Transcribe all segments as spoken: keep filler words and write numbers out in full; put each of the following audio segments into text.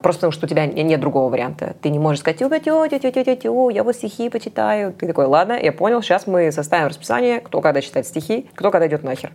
Просто потому, что у тебя нет другого варианта. Ты не можешь сказать, тю-тю-тю-тю-тю, я вот стихи почитаю. Ты такой, ладно, я понял, сейчас мы составим расписание, кто когда читает стихи, кто когда идет нахер.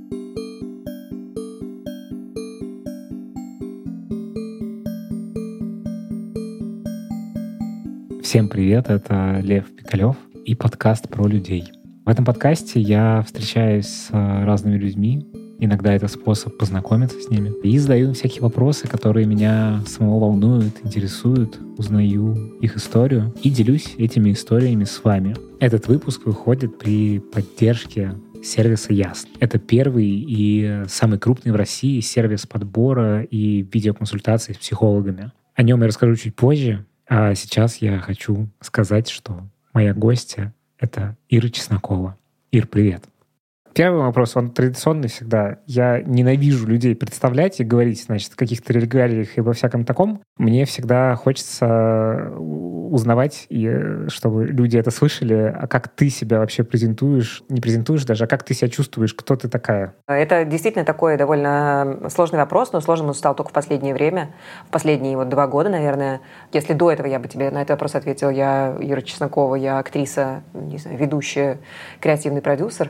Всем привет, это Лев Пикалев и подкаст про людей. В этом подкасте я встречаюсь с разными людьми, иногда это способ познакомиться с ними, и задаю им всякие вопросы, которые меня самого волнуют, интересуют, узнаю их историю и делюсь этими историями с вами. Этот выпуск выходит при поддержке сервиса Ясно. Это первый и самый крупный в России сервис подбора и видеоконсультаций с психологами. О нем я расскажу чуть позже. А сейчас я хочу сказать, что моя гостья — это Ира Чеснокова. Ир, привет. Первый вопрос, он традиционный всегда. Я ненавижу людей представлять и говорить, значит, о каких-то регалиях и во всяком таком. Мне всегда хочется узнавать, и чтобы люди это слышали, а как ты себя вообще презентуешь, не презентуешь даже, а как ты себя чувствуешь, кто ты такая? Это действительно такой довольно сложный вопрос, но сложным он стал только в последнее время, в последние вот два года, наверное. Если до этого я бы тебе на этот вопрос ответила, я Ира Чеснокова, я актриса, не знаю, ведущая, креативный продюсер,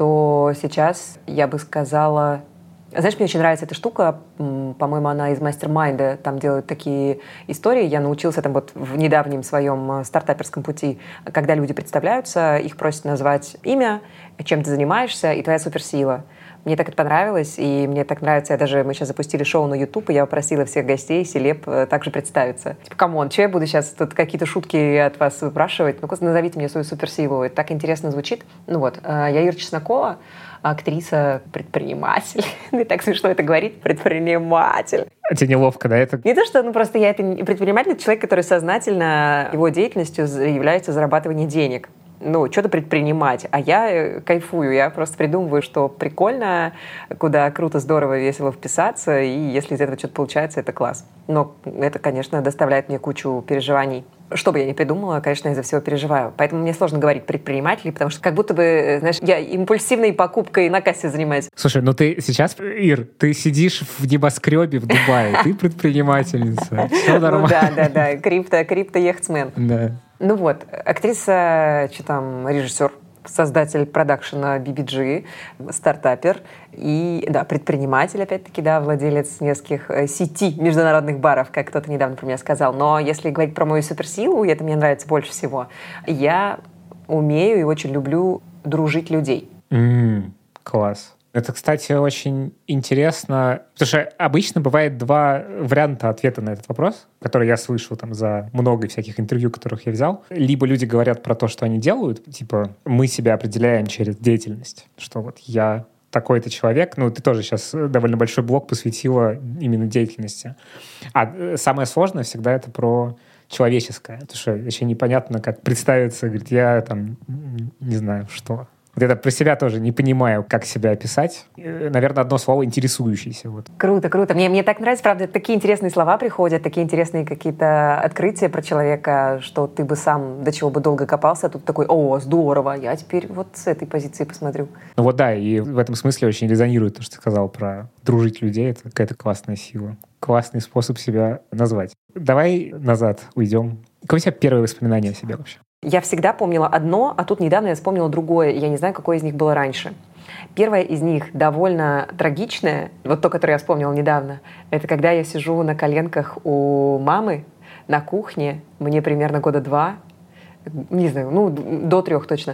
то сейчас я бы сказала... Знаешь, мне очень нравится эта штука, по-моему, она из мастер-майнда, там делают такие истории. Я научилась этому вот в недавнем своем стартаперском пути. Когда люди представляются, их просят назвать имя, чем ты занимаешься и твоя суперсила. Мне так это понравилось, и мне так нравится. Я даже, мы сейчас запустили шоу на YouTube, и я попросила всех гостей, селеб, также представиться. Типа, камон, что я буду сейчас тут какие-то шутки от вас выпрашивать? Ну-ка, назовите мне свою суперсилу. Это так интересно звучит. Ну вот, я Ира Чеснокова, актриса, предприниматель. И так смешно это говорить, предприниматель. А тебе неловко, да? Это... Не то, что, ну просто я это предприниматель, это человек, который сознательно, его деятельностью является зарабатывание денег. Ну, что-то предпринимать. А я кайфую, я просто придумываю, что прикольно, куда круто, здорово, весело вписаться, и если из этого что-то получается, это класс. Но это, конечно, доставляет мне кучу переживаний. Что бы я ни придумала, конечно, я из-за всего переживаю. Поэтому мне сложно говорить предприниматели, потому что как будто бы, знаешь, я импульсивной покупкой на кассе занимаюсь. Слушай, ну ты сейчас, Ир, ты сидишь в небоскребе в Дубае, ты предпринимательница. Все нормально. Да, да, да, крипто, крипто-яхтсмен. Да. Ну вот, актриса, что там, режиссер, создатель продакшена би би джи, стартапер и, да, предприниматель, опять-таки, да, владелец нескольких сетей международных баров, как кто-то недавно про меня сказал. Но если говорить про мою суперсилу, и это мне нравится больше всего, я умею и очень люблю дружить людей. Mm, класс. Это, кстати, очень интересно, потому что обычно бывает два варианта ответа на этот вопрос, который я слышал там за много всяких интервью, которых я взял. Либо люди говорят про то, что они делают, типа мы себя определяем через деятельность, что вот я такой-то человек, ну ты тоже сейчас довольно большой блок посвятила именно деятельности. А самое сложное всегда это про человеческое, потому что еще непонятно, как представиться, говорит, я там не знаю что. Вот это про себя тоже не понимаю, как себя описать. Наверное, одно слово — интересующийся. Вот. Круто, круто. Мне, мне так нравится, правда, такие интересные слова приходят, такие интересные какие-то открытия про человека, что ты бы сам до чего бы долго копался, а тут такой, о, здорово, я теперь вот с этой позиции посмотрю. Ну вот да, и в этом смысле очень резонирует то, что ты сказал про дружить людей. Это какая-то классная сила. Классный способ себя назвать. Давай назад уйдем. Какое у тебя первое воспоминание о себе вообще? Я всегда помнила одно, а тут недавно я вспомнила другое. Я не знаю, какое из них было раньше. Первое из них довольно трагичное, вот то, которое я вспомнила недавно, это когда я сижу на коленках у мамы на кухне, мне примерно года два, не знаю, ну, до трех точно,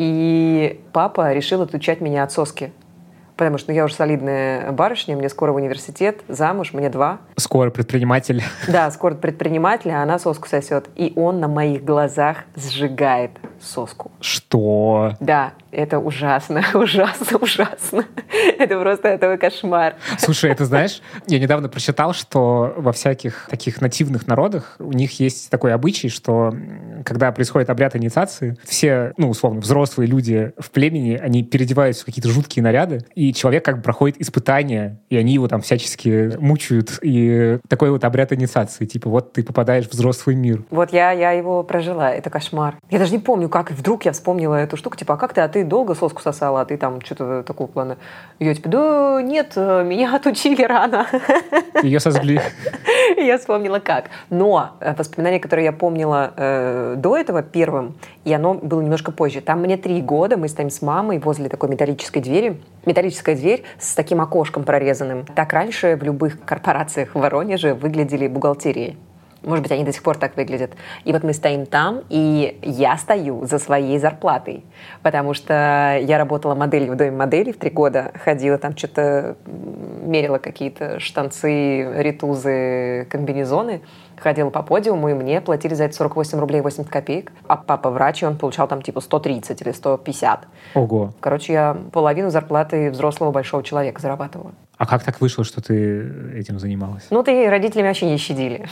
и папа решил отучать меня от соски. Потому что ну, я уже солидная барышня, мне скоро в университет, замуж, мне два. Скоро предприниматель. Да, скоро предприниматель, а она соску сосет. И он на моих глазах сжигает соску. Что? Да, это ужасно, ужасно, ужасно. Это просто это кошмар. Слушай, это знаешь, я недавно прочитал, что во всяких таких нативных народах у них есть такой обычай, что когда происходит обряд инициации, все, ну, условно, взрослые люди в племени, они переодеваются в какие-то жуткие наряды, и человек как бы проходит испытания, и они его там всячески мучают. И такой вот обряд инициации, типа вот ты попадаешь в взрослый мир. Вот я, я его прожила, это кошмар. Я даже не помню, как вдруг я вспомнила эту штуку, типа, а как ты, а ты ты долго соску сосала, а ты там что-то такого плана. И я типа, да нет, меня отучили рано. Ее сожгли. Я вспомнила как. Но воспоминание, которое я помнила э, до этого первым, и оно было немножко позже. Там мне три года, мы стоим с мамой возле такой металлической двери. Металлическая дверь с таким окошком прорезанным. Так раньше в любых корпорациях в Воронеже выглядели бухгалтерии. Может быть, они до сих пор так выглядят. И вот мы стоим там, и я стою за своей зарплатой. Потому что я работала моделью в доме моделей в три года. Ходила там, что-то мерила какие-то штанцы, ритузы, комбинезоны. Ходила по подиуму, и мне платили за это сорок восемь рублей восемьдесят копеек. А папа врач, и он получал там типа сто тридцать или сто пятьдесят. Ого. Короче, я половину зарплаты взрослого большого человека зарабатывала. А как так вышло, что ты этим занималась? Ну, ты родителями вообще не щадили.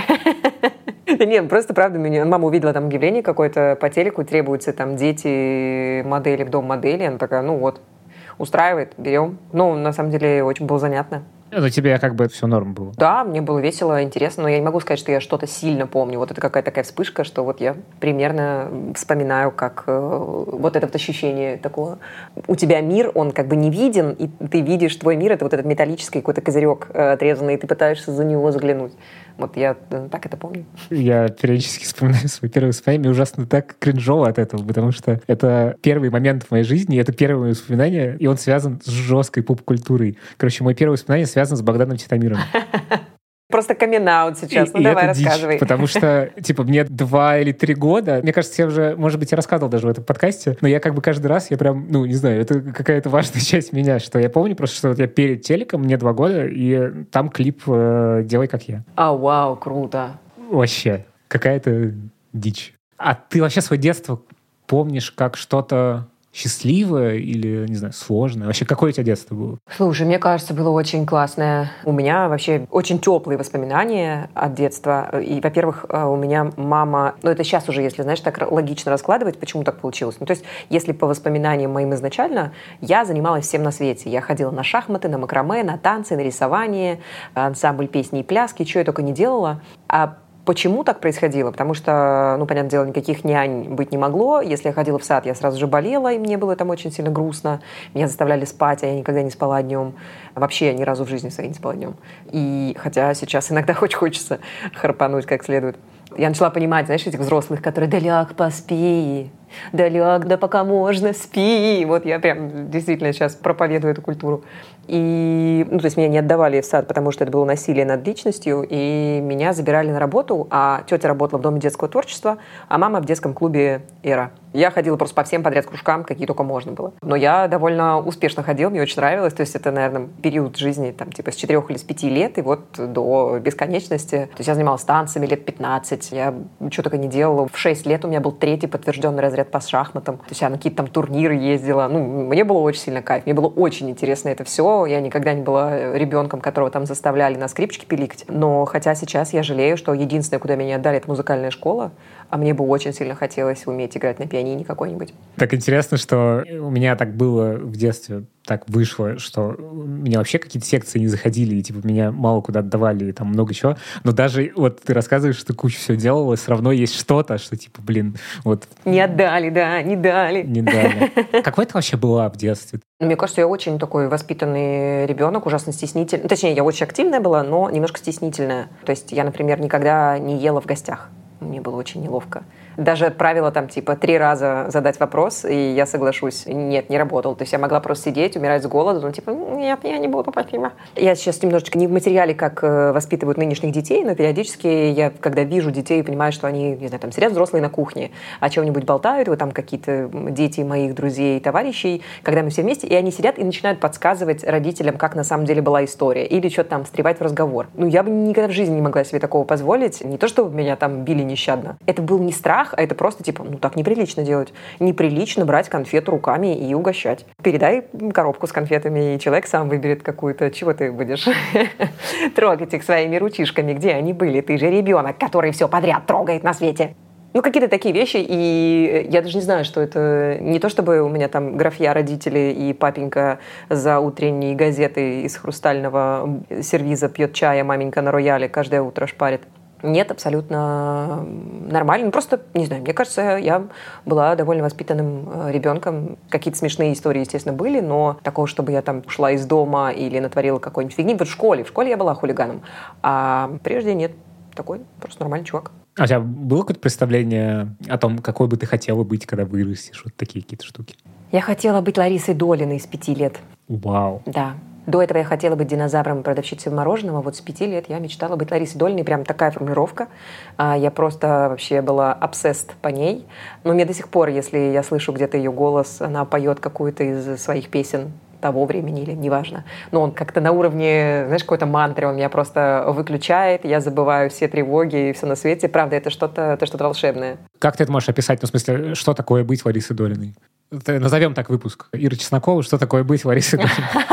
Нет, просто правда, меня мама увидела там объявление какое-то по телеку, требуются там дети модели в дом модели. Она такая, ну вот, устраивает, берем. Ну, на самом деле, очень было занятно. Ну, тебе как бы это все норм было. Да, мне было весело, интересно, но я не могу сказать, что я что-то сильно помню. Вот это какая-то такая вспышка, что вот я примерно вспоминаю, как э, вот это вот ощущение такого. У тебя мир, он как бы не виден, и ты видишь твой мир, это вот этот металлический какой-то козырек э, отрезанный, и ты пытаешься за него заглянуть. Вот я э, так это помню. Я периодически вспоминаю свои первые воспоминания, мне ужасно так кринжово от этого, потому что это первый момент в моей жизни, это первое мое воспоминание, и он связан с жесткой поп-культурой. Короче, мое первое воспоминание связано с Богданом Титамировым. Просто камин-аут сейчас. Ну, и давай, это рассказывай. Дичь, потому что, типа, мне два или три года, мне кажется, я уже, может быть, я рассказывал даже в этом подкасте, но я как бы каждый раз, я прям, ну, не знаю, это какая-то важная часть меня, что я помню просто, что вот я перед телеком, мне два года, и там клип э, «Делай как я». А, вау, круто. Вообще, какая-то дичь. А ты вообще свое детство помнишь как что-то счастливое или, не знаю, сложное? Вообще, какое у тебя детство было? Слушай, мне кажется, было очень классное. У меня вообще очень теплые воспоминания от детства. И, во-первых, у меня мама... Ну, это сейчас уже, если, знаешь, так логично раскладывать, почему так получилось. Ну, то есть, если по воспоминаниям моим изначально, я занималась всем на свете. Я ходила на шахматы, на макраме, на танцы, на рисование, ансамбль песни и пляски, что я только не делала. А почему так происходило? Потому что, ну, понятное дело, никаких нянь быть не могло. Если я ходила в сад, я сразу же болела, и мне было там очень сильно грустно. Меня заставляли спать, а я никогда не спала днем. Вообще я ни разу в жизни своей не спала днем. И хотя сейчас иногда хоть хочется харпануть как следует. Я начала понимать, знаешь, этих взрослых, которые «да ляг, поспи», «да ляг, да пока можно, спи». Вот я прям действительно сейчас проповедую эту культуру. И, ну, то есть меня не отдавали в сад, потому что это было насилие над личностью, и меня забирали на работу, а тетя работала в Доме детского творчества, а мама в детском клубе «Эра». Я ходила просто по всем подряд кружкам, какие только можно было. Но я довольно успешно ходила, мне очень нравилось. То есть это, наверное, период жизни там, типа с четырех или с пяти лет, и вот до бесконечности. То есть я занималась танцами лет пятнадцать, я что только не делала. В шесть лет у меня был третий подтвержденный разряд по шахматам. То есть я на какие-то там турниры ездила. Ну, мне было очень сильно кайф, мне было очень интересно это все. Я никогда не была ребенком, которого там заставляли на скрипочке пиликать. Но хотя сейчас я жалею, что единственное, куда меня отдали, это музыкальная школа. А мне бы очень сильно хотелось уметь играть на пианине какой-нибудь. Так интересно, что у меня так было в детстве, так вышло, что у меня вообще какие-то секции не заходили, и типа меня мало куда отдавали, и там много чего. Но даже вот ты рассказываешь, что ты кучу всего делала, все равно есть что-то, что типа, блин, вот... Не отдали, да, не дали. Не дали. Какой ты вообще была в детстве? Мне кажется, я очень такой воспитанный ребенок, ужасно стеснительный. Точнее, я очень активная была, но немножко стеснительная. То есть я, например, никогда не ела в гостях. Мне было очень неловко. Даже отправила там типа три раза задать вопрос, и я соглашусь. Нет, не работал. То есть я могла просто сидеть, умирать с голоду, ну типа, нет, я не буду, спасибо. Я сейчас немножечко не в материале, как воспитывают нынешних детей, но периодически я, когда вижу детей, понимаю, что они, не знаю, там сидят взрослые на кухне, о чем-нибудь болтают, вот там какие-то дети моих друзей, товарищей, когда мы все вместе, и они сидят и начинают подсказывать родителям, как на самом деле была история, или что-то там встревать в разговор. Ну, я бы никогда в жизни не могла себе такого позволить. Не то, что меня там били нещадно. Это был не страх, а это просто типа, ну так неприлично делать. Неприлично брать конфету руками и угощать. Передай коробку с конфетами, и человек сам выберет какую-то. Чего ты будешь трогать их своими ручишками? Где они были? Ты же ребенок, который все подряд трогает на свете. Ну, какие-то такие вещи, и я даже не знаю, что это не то, чтобы у меня там графья родители и папенька за утренней газетой из хрустального сервиза пьет чай, а маменька на рояле каждое утро шпарит. Нет, абсолютно нормально. Ну, просто, не знаю, мне кажется, я была довольно воспитанным ребенком. Какие-то смешные истории, естественно, были, но такого, чтобы я там ушла из дома или натворила какой-нибудь фигни. Вот в школе, в школе я была хулиганом. А прежде нет. Такой просто нормальный чувак. А у тебя было какое-то представление о том, какой бы ты хотела быть, когда вырастешь? Вот такие какие-то штуки. Я хотела быть Ларисой Долиной с пяти лет. Вау. Да. До этого я хотела быть динозавром и продавщицей мороженого. Вот с пяти лет я мечтала быть Ларисой Долиной. Прям такая формулировка. Я просто вообще была obsessed по ней. Но мне до сих пор, если я слышу где-то ее голос, она поет какую-то из своих песен того времени или неважно. Но он как-то на уровне, знаешь, какой-то мантры. Он меня просто выключает, я забываю все тревоги и все на свете. Правда, это что-то, это что-то волшебное. Как ты это можешь описать? Ну, в смысле, что такое быть Ларисой Долиной? Назовем так выпуск. Ира Чеснокова, что такое быть Ларисой Долиной?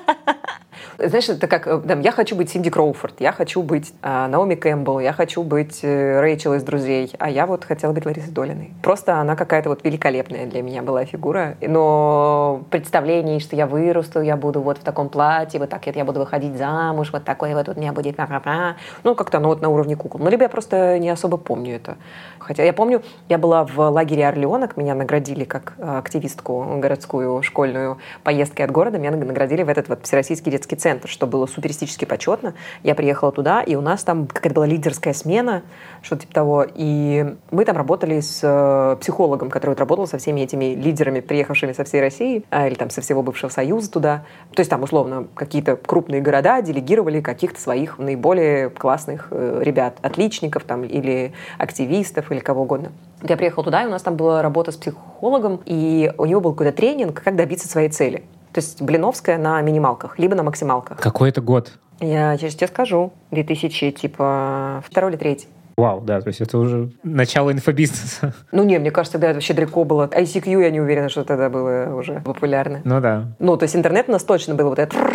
Знаешь, это как, там, я хочу быть Синди Кроуфорд, я хочу быть э, Наоми Кэмпбелл, я хочу быть э, Рэйчел из «Друзей», а я вот хотела быть Ларисой Долиной. Просто она какая-то вот великолепная для меня была фигура. Но представление, что я вырасту, я буду вот в таком платье, вот так я буду выходить замуж, вот такой вот у меня будет ка-ка-ка. Ну, как-то оно вот на уровне кукол. Но либо я просто не особо помню это. Хотя я помню, я была в лагере «Орленок», меня наградили как активистку городскую, школьную, поездкой от города, меня наградили в этот вот Всероссийский детский центр. Центр, что было суперистически почетно. Я приехала туда, и у нас там какая-то была лидерская смена, что-то типа того. И мы там работали с э, психологом, который вот работал со всеми этими лидерами, приехавшими со всей России, э, или там со всего бывшего Союза туда. То есть там, условно, какие-то крупные города делегировали каких-то своих наиболее классных э, ребят, отличников там, или активистов, или кого угодно. Я приехала туда, и у нас там была работа с психологом, и у него был какой-то тренинг, как добиться своей цели. То есть Блиновская на минималках, либо на максималках. Какой это год? Я сейчас тебе скажу. две тысячи, типа, второй или третий. Вау, да, то есть это уже начало инфобизнеса. Ну, не, мне кажется, тогда это вообще далеко было. ай си кью, я не уверена, что тогда было уже популярно. Ну да. Ну, то есть интернет у нас точно был вот это...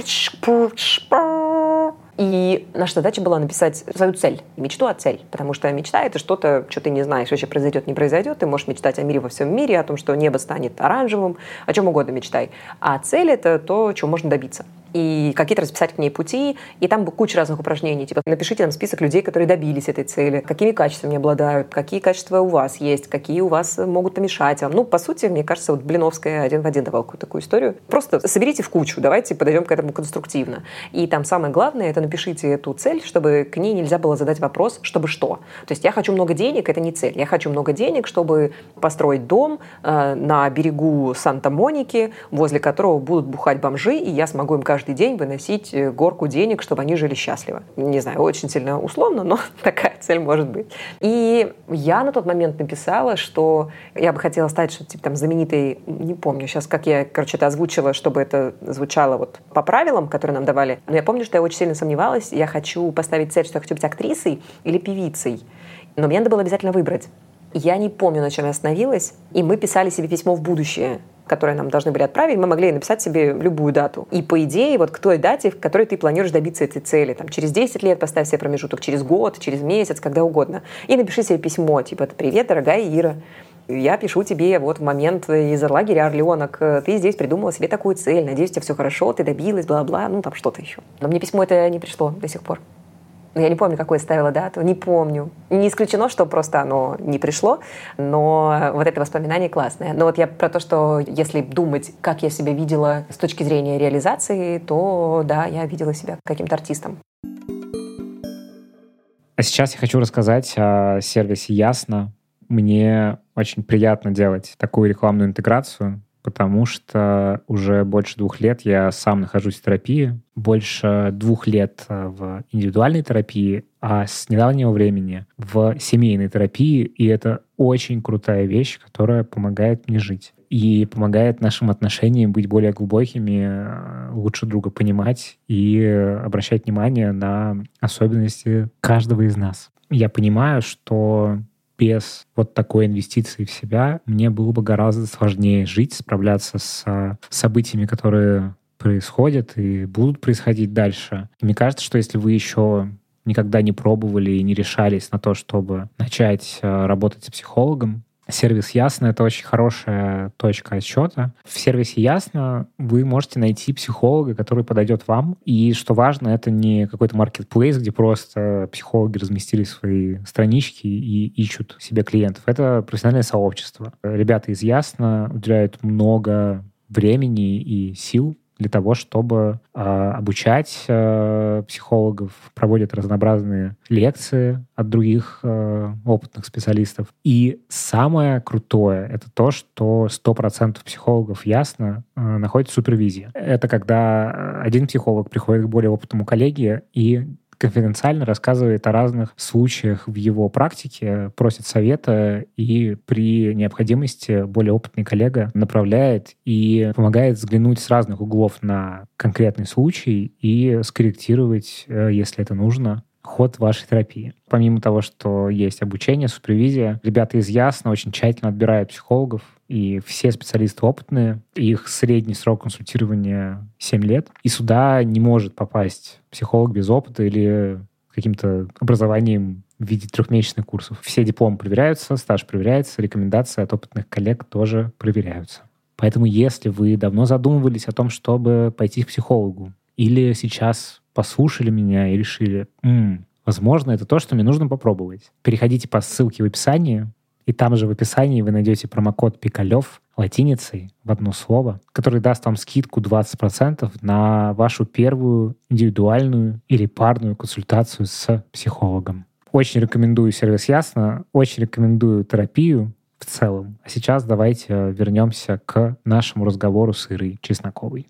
И наша задача была написать свою цель, мечту о цель, потому что мечта — это что-то, что ты не знаешь, вообще произойдет, не произойдет. Ты можешь мечтать о мире во всем мире, о том, что небо станет оранжевым, о чем угодно мечтай. А цель — это то, чего можно добиться. И какие-то расписать к ней пути, и там куча разных упражнений. Типа, напишите нам список людей, которые добились этой цели, какими качествами обладают, какие качества у вас есть, какие у вас могут помешать вам. Ну, по сути, мне кажется, вот Блиновская один в один давала какую-то такую историю. Просто соберите в кучу, давайте подойдем к этому конструктивно. И там самое главное — это напишите эту цель, чтобы к ней нельзя было задать вопрос, чтобы что. То есть я хочу много денег — это не цель. Я хочу много денег, чтобы построить дом э, на берегу Санта-Моники, возле которого будут бухать бомжи, и я смогу им каждый каждый день выносить горку денег, чтобы они жили счастливо. Не знаю, очень сильно условно, но такая цель может быть. И я на тот момент написала, что я бы хотела стать что-то типа там знаменитой, не помню сейчас, как я, короче, это озвучила, чтобы это звучало вот по правилам, которые нам давали. Но я помню, что я очень сильно сомневалась. Я хочу поставить цель, что я хочу быть актрисой или певицей. Но мне надо было обязательно выбрать. Я не помню, на чем я остановилась. И мы писали себе письмо в будущее, которые нам должны были отправить, мы могли написать себе любую дату. И по идее, вот к той дате, в которой ты планируешь добиться этой цели, там, через десять лет поставь себе промежуток, через год, через месяц, когда угодно. И напиши себе письмо, типа, привет, дорогая Ира, я пишу тебе вот в момент из лагеря «Орленок», ты здесь придумала себе такую цель, надеюсь, у тебя все хорошо, ты добилась, бла-бла, ну там что-то еще. Но мне письмо это не пришло до сих пор. Я не помню, какую я ставила дату, не помню. Не исключено, что просто оно не пришло, но вот это воспоминание классное. Но вот я про то, что если думать, как я себя видела с точки зрения реализации, то да, я видела себя каким-то артистом. А сейчас я хочу рассказать о сервисе Ясно. Мне очень приятно делать такую рекламную интеграцию, потому что уже больше двух лет я сам нахожусь в терапии, больше двух лет в индивидуальной терапии, а с недавнего времени в семейной терапии, и это очень крутая вещь, которая помогает мне жить и помогает нашим отношениям быть более глубокими, лучше друга понимать и обращать внимание на особенности каждого из нас. Я понимаю, что без вот такой инвестиции в себя мне было бы гораздо сложнее жить, справляться с событиями, которые происходят и будут происходить дальше. И мне кажется, что если вы еще никогда не пробовали и не решались на то, чтобы начать работать с психологом, Сервис Ясно — это очень хорошая точка отсчета. В сервисе Ясно вы можете найти психолога, который подойдет вам. И, что важно, это не какой-то маркетплейс, где просто психологи разместили свои странички и ищут себе клиентов. Это профессиональное сообщество. Ребята из Ясно уделяют много времени и сил для того, чтобы э, обучать э, психологов, проводят разнообразные лекции от других э, опытных специалистов. И самое крутое — это то, что сто процентов психологов Ясно э, находят в супервизии. Это когда один психолог приходит к более опытному коллеге и конфиденциально рассказывает о разных случаях в его практике, просит совета, и при необходимости более опытный коллега направляет и помогает взглянуть с разных углов на конкретный случай и скорректировать, если это нужно, ход вашей терапии. Помимо того, что есть обучение, супервизия, ребята из Ясно очень тщательно отбирают психологов, и все специалисты опытные. Их средний срок консультирования семь лет. И сюда не может попасть психолог без опыта или каким-то образованием в виде трехмесячных курсов. Все дипломы проверяются, стаж проверяется, рекомендации от опытных коллег тоже проверяются. Поэтому если вы давно задумывались о том, чтобы пойти к психологу, или сейчас послушали меня и решили, «М, возможно, это то, что мне нужно попробовать», переходите по ссылке в описании, и там же в описании вы найдете промокод Пикалев латиницей в одно слово, который даст вам скидку двадцать процентов на вашу первую индивидуальную или парную консультацию с психологом. Очень рекомендую сервис Ясно, очень рекомендую терапию в целом. А сейчас давайте вернемся к нашему разговору с Ирой Чесноковой.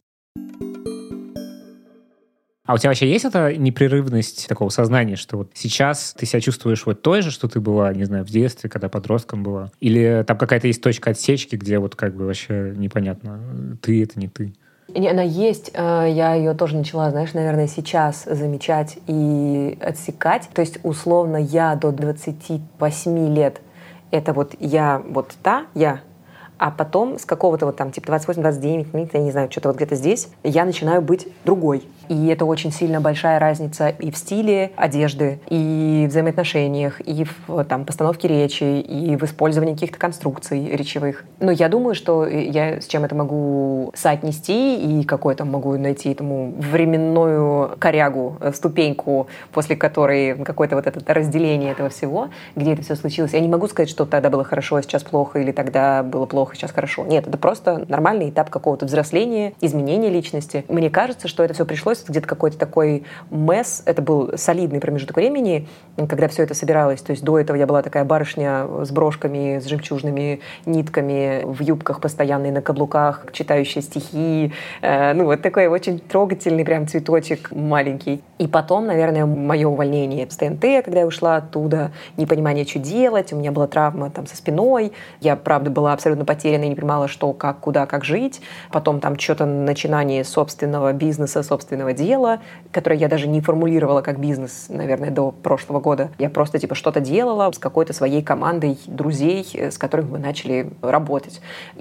А у тебя вообще есть эта непрерывность такого сознания, что вот сейчас ты себя чувствуешь вот той же, что ты была, не знаю, в детстве, когда подростком была? Или там какая-то есть точка отсечки, где вот как бы вообще непонятно, ты — это не ты? Она есть, я ее тоже начала, знаешь, наверное, сейчас замечать и отсекать. То есть, условно, я до двадцати восьми лет — это вот я вот та, я, а потом с какого-то вот там типа двадцать восемь двадцать девять, я не знаю, что-то вот где-то здесь, я начинаю быть другой. И это очень сильно большая разница и в стиле одежды, и в взаимоотношениях, и в там, постановке речи, и в использовании каких-то конструкций речевых. Но я думаю, что я с чем это могу соотнести, и какой-то могу найти этому временную корягу, ступеньку, после которой какое-то вот это разделение этого всего, где это все случилось. Я не могу сказать, что тогда было хорошо, а сейчас плохо, или тогда было плохо, сейчас хорошо. Нет, это просто нормальный этап какого-то взросления, изменения личности. Мне кажется, что это все пришлось где-то какой-то такой месс. Это был солидный промежуток времени, когда все это собиралось. То есть до этого я была такая барышня с брошками, с жемчужными нитками, в юбках постоянной, на каблуках, читающая стихи. Э, ну, вот такой очень трогательный прям цветочек маленький. И потом, наверное, мое увольнение с ТНТ, когда я ушла оттуда, непонимание, что делать. У меня была травма там со спиной. Я, правда, была абсолютно потеряна и не понимала, что, как, куда, как жить. Потом там что-то начинание собственного бизнеса, собственного дела, которое я даже не формулировала как бизнес, наверное, до прошлого года. Я просто типа что-то делала с какой-то своей командой друзей, с которыми мы начали работать.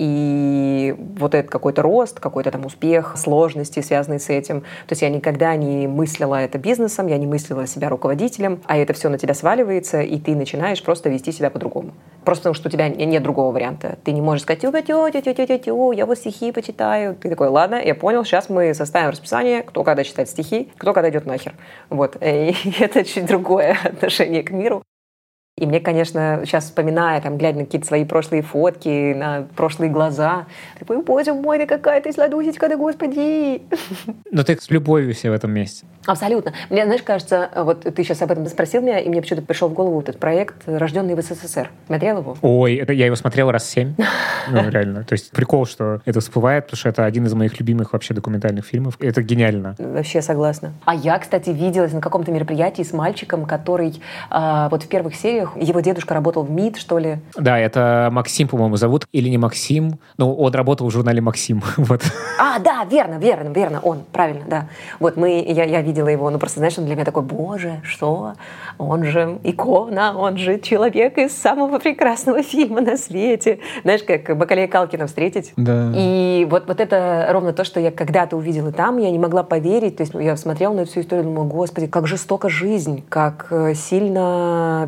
И вот этот какой-то рост, какой-то там успех, сложности, связанные с этим. То есть я никогда не мыслила это бизнесом, я не мыслила себя руководителем, а это все на тебя сваливается, и ты начинаешь просто вести себя по-другому. Просто потому, что у тебя нет другого варианта. Ты не можешь сказать, тетя, тетя, тетя, тетя, я вот стихи почитаю. Ты такой, ладно, я понял, сейчас мы составим расписание, кто когда читает стихи, кто когда идет нахер. Вот. И это чуть другое отношение к миру. И мне, конечно, сейчас вспоминая, там, глядя на какие-то свои прошлые фотки, на прошлые глаза, такой, боже мой, да какая ты сладусечка, да господи! Но ты с любовью все в этом месте. Абсолютно. Мне, знаешь, кажется, вот ты сейчас об этом спросил меня, и мне почему-то пришел в голову этот проект «Рожденный в СССР». Смотрел его? Ой, это я его смотрел раз семь. Ну, реально. То есть прикол, что это всплывает, потому что это один из моих любимых вообще документальных фильмов. Это гениально. Вообще согласна. А я, кстати, виделась на каком-то мероприятии с мальчиком, который а, вот в первых сериях, его дедушка работал в МИД, что ли. Да, это Максим, по-моему, зовут. Или не Максим. Ну, он работал в журнале «Максим». Вот. А, да, верно, верно, верно. Он, правильно, да. Вот мы, я, я видела его, ну просто, знаешь, он для меня такой, боже, что? Он же икона, он же человек из самого прекрасного фильма на свете. Знаешь, как Бакалея Калкина встретить. Да. И вот, вот это ровно то, что я когда-то увидела там, я не могла поверить. То есть я смотрела на эту всю историю, думала, господи, как жестока жизнь, как сильно все изменились.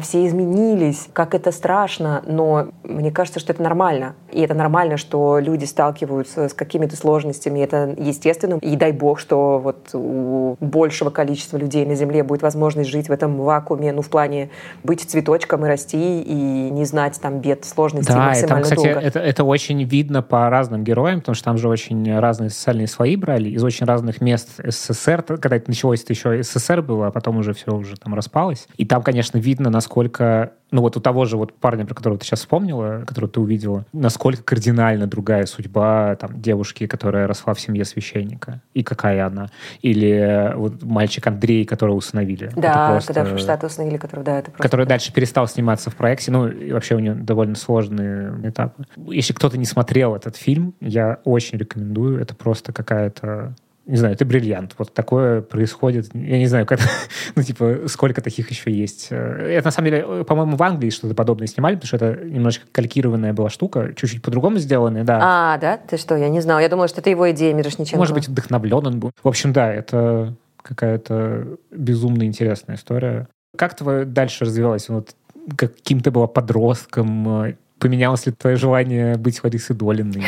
изменились, как это страшно, но мне кажется, что это нормально. И это нормально, что люди сталкиваются с какими-то сложностями, это естественно. И дай бог, что вот у большего количества людей на Земле будет возможность жить в этом вакууме, ну, в плане быть цветочком и расти, и не знать там бед, сложностей да, максимально там, кстати, долго. Это, это очень видно по разным героям, потому что там же очень разные социальные слои брали, из очень разных мест СССР, когда это началось, это еще СССР было, а потом уже все уже там распалось. И там, конечно, видно, насколько, ну вот у того же вот парня, про которого ты сейчас вспомнила, которого ты увидела, насколько кардинально другая судьба там девушки, которая росла в семье священника, и какая она. Или вот мальчик Андрей, которого усыновили. Да, просто... когда в Штаты усыновили, который, да, это просто... Который дальше перестал сниматься в проекте, ну, и вообще у него довольно сложные этапы. Если кто-то не смотрел этот фильм, я очень рекомендую. Это просто какая-то... Не знаю, это бриллиант. Вот такое происходит. Я не знаю, как, ну, типа, сколько таких еще есть. Это, на самом деле, по-моему, в Англии что-то подобное снимали, потому что это немножечко калькированная была штука, чуть-чуть по-другому сделанная, да. А, да? Ты что, я не знала. Я думала, что это его идея, Мирошниченко. Может быть, вдохновлен он был. В общем, да, это какая-то безумно интересная история. Как твое дальше развивалось? Вот каким ты была подростком? Поменялось ли твое желание быть Ларисой Долиной?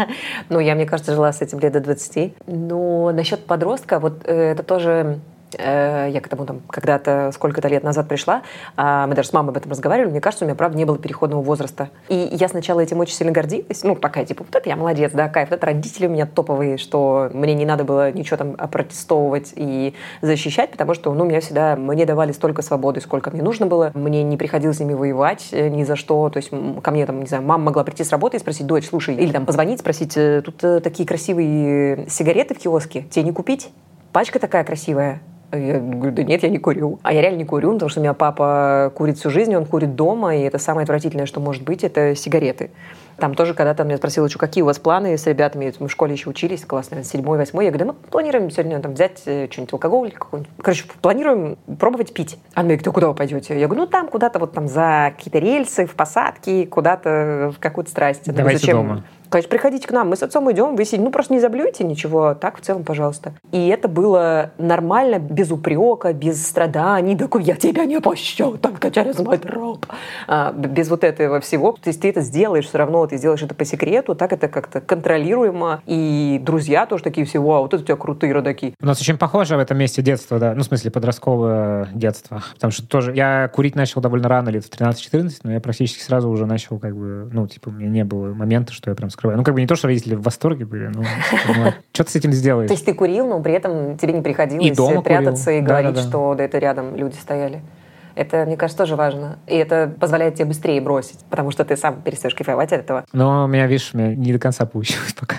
Ну, я, мне кажется, жила с этим лет до двадцати. Но насчет подростка, вот э, это тоже... Э, я к тому там когда-то, сколько-то лет назад пришла, э, мы даже с мамой об этом разговаривали, мне кажется, у меня, правда, не было переходного возраста. И я сначала этим очень сильно гордилась. Ну, такая, типа, вот это я молодец, да, кайф. Вот это родители у меня топовые, что мне не надо было ничего там опротестовывать и защищать, потому что, ну, меня всегда, мне давали столько свободы, сколько мне нужно было. Мне не приходилось с ними воевать ни за что. То есть ко мне, там, не знаю, мама могла прийти с работы и спросить: дочь, слушай, или там позвонить, спросить: тут такие красивые сигареты в киоске, тебе не купить? Пачка такая красивая. Я говорю: да нет, я не курю. А я реально не курю, потому что у меня папа курит всю жизнь, он курит дома, и это самое отвратительное, что может быть, это сигареты. Там тоже когда-то меня спросила, что какие у вас планы с ребятами, мы в школе еще учились, класс, наверное, седьмой, восьмой. Я говорю: да мы планируем сегодня там взять что-нибудь, алкоголь какой-нибудь. Короче, планируем пробовать пить. Она мне говорит: да куда вы пойдете? Я говорю: ну там куда-то вот там за какие-то рельсы, в посадки, куда-то в какую-то страсть. Давайте говорю: зачем? Дома. Конечно, приходите к нам, мы с отцом идем, вы сидите, ну просто не заблюете ничего, так в целом, пожалуйста. И это было нормально, без упрека, без страданий, такой: я тебя не пощу, только через мой труп. А, без вот этого всего. То есть ты это сделаешь все равно, ты сделаешь это по секрету, так это как-то контролируемо. И друзья тоже такие все: вау, вот это у тебя крутые родаки. У нас очень похоже в этом месте детство, да, ну в смысле подростковое детство. Потому что тоже я курить начал довольно рано, лет в тринадцать-четырнадцать, но я практически сразу уже начал как бы, ну типа у меня не было момента, что я прям скрываю. Ну, как бы не то, что родители в восторге были, но ну, что ты с этим сделаешь? То есть ты курил, но при этом тебе не приходилось прятаться курил. и говорить, да, да, да. что это рядом люди стояли. Это, мне кажется, тоже важно. И это позволяет тебе быстрее бросить, потому что ты сам перестаешь кайфовать от этого. Но у меня, видишь, у меня не до конца получилось пока.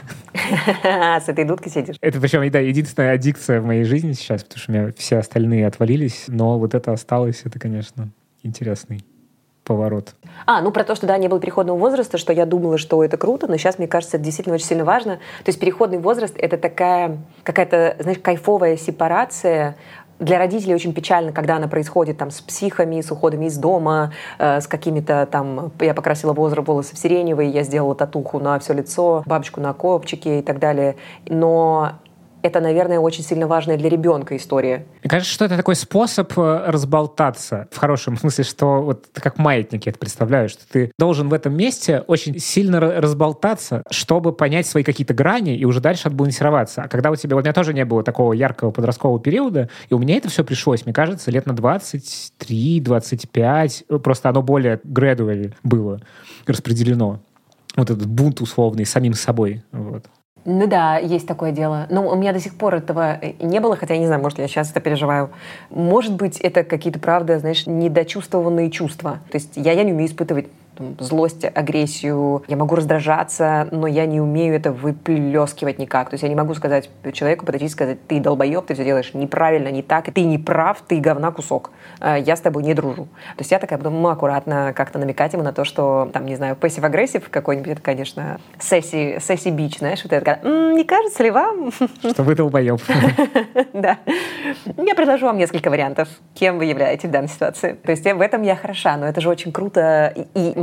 С этой дудкой сидишь? Это причем, да, единственная аддикция в моей жизни сейчас, потому что у меня все остальные отвалились, но вот это осталось, это, конечно, интересный поворот. А, ну про то, что, да, не было переходного возраста, что я думала, что это круто, но сейчас, мне кажется, это действительно очень сильно важно. То есть переходный возраст — это такая какая-то, знаешь, кайфовая сепарация. Для родителей очень печально, когда она происходит там с психами, с уходами из дома, э, с какими-то там... Я покрасила волосы в сиреневый, я сделала татуху на все лицо, бабочку на копчике и так далее. Но это, наверное, очень сильно важная для ребенка история. Мне кажется, что это такой способ разболтаться. В хорошем смысле, что вот как маятник я это представляю, что ты должен в этом месте очень сильно разболтаться, чтобы понять свои какие-то грани и уже дальше отбалансироваться. А когда у тебя... Вот у меня тоже не было такого яркого подросткового периода, и у меня это все пришлось, мне кажется, лет на двадцать три двадцать пять. Просто оно более gradually было распределено. Вот этот бунт условный самим собой. Вот. Ну да, есть такое дело. Но у меня до сих пор этого не было, хотя я не знаю, может, я сейчас это переживаю. Может быть, это какие-то, правда, знаешь, недочувствованные чувства. То есть я, я не умею испытывать там злость, агрессию. Я могу раздражаться, но я не умею это выплескивать никак. То есть я не могу сказать человеку, подойти и сказать: ты долбоеб, ты все делаешь неправильно, не так, и ты не прав, ты говна кусок. Я с тобой не дружу. То есть я такая потом, ну, аккуратно как-то намекать ему на то, что, там, не знаю, пассив-агрессив какой-нибудь, это, конечно, сесси, сесси-бич, знаешь, вот это, м-м, не кажется ли вам? Что вы долбоеб. Да. Я предложу вам несколько вариантов, кем вы являетесь в данной ситуации. То есть в этом я хороша, но это же очень круто. И мне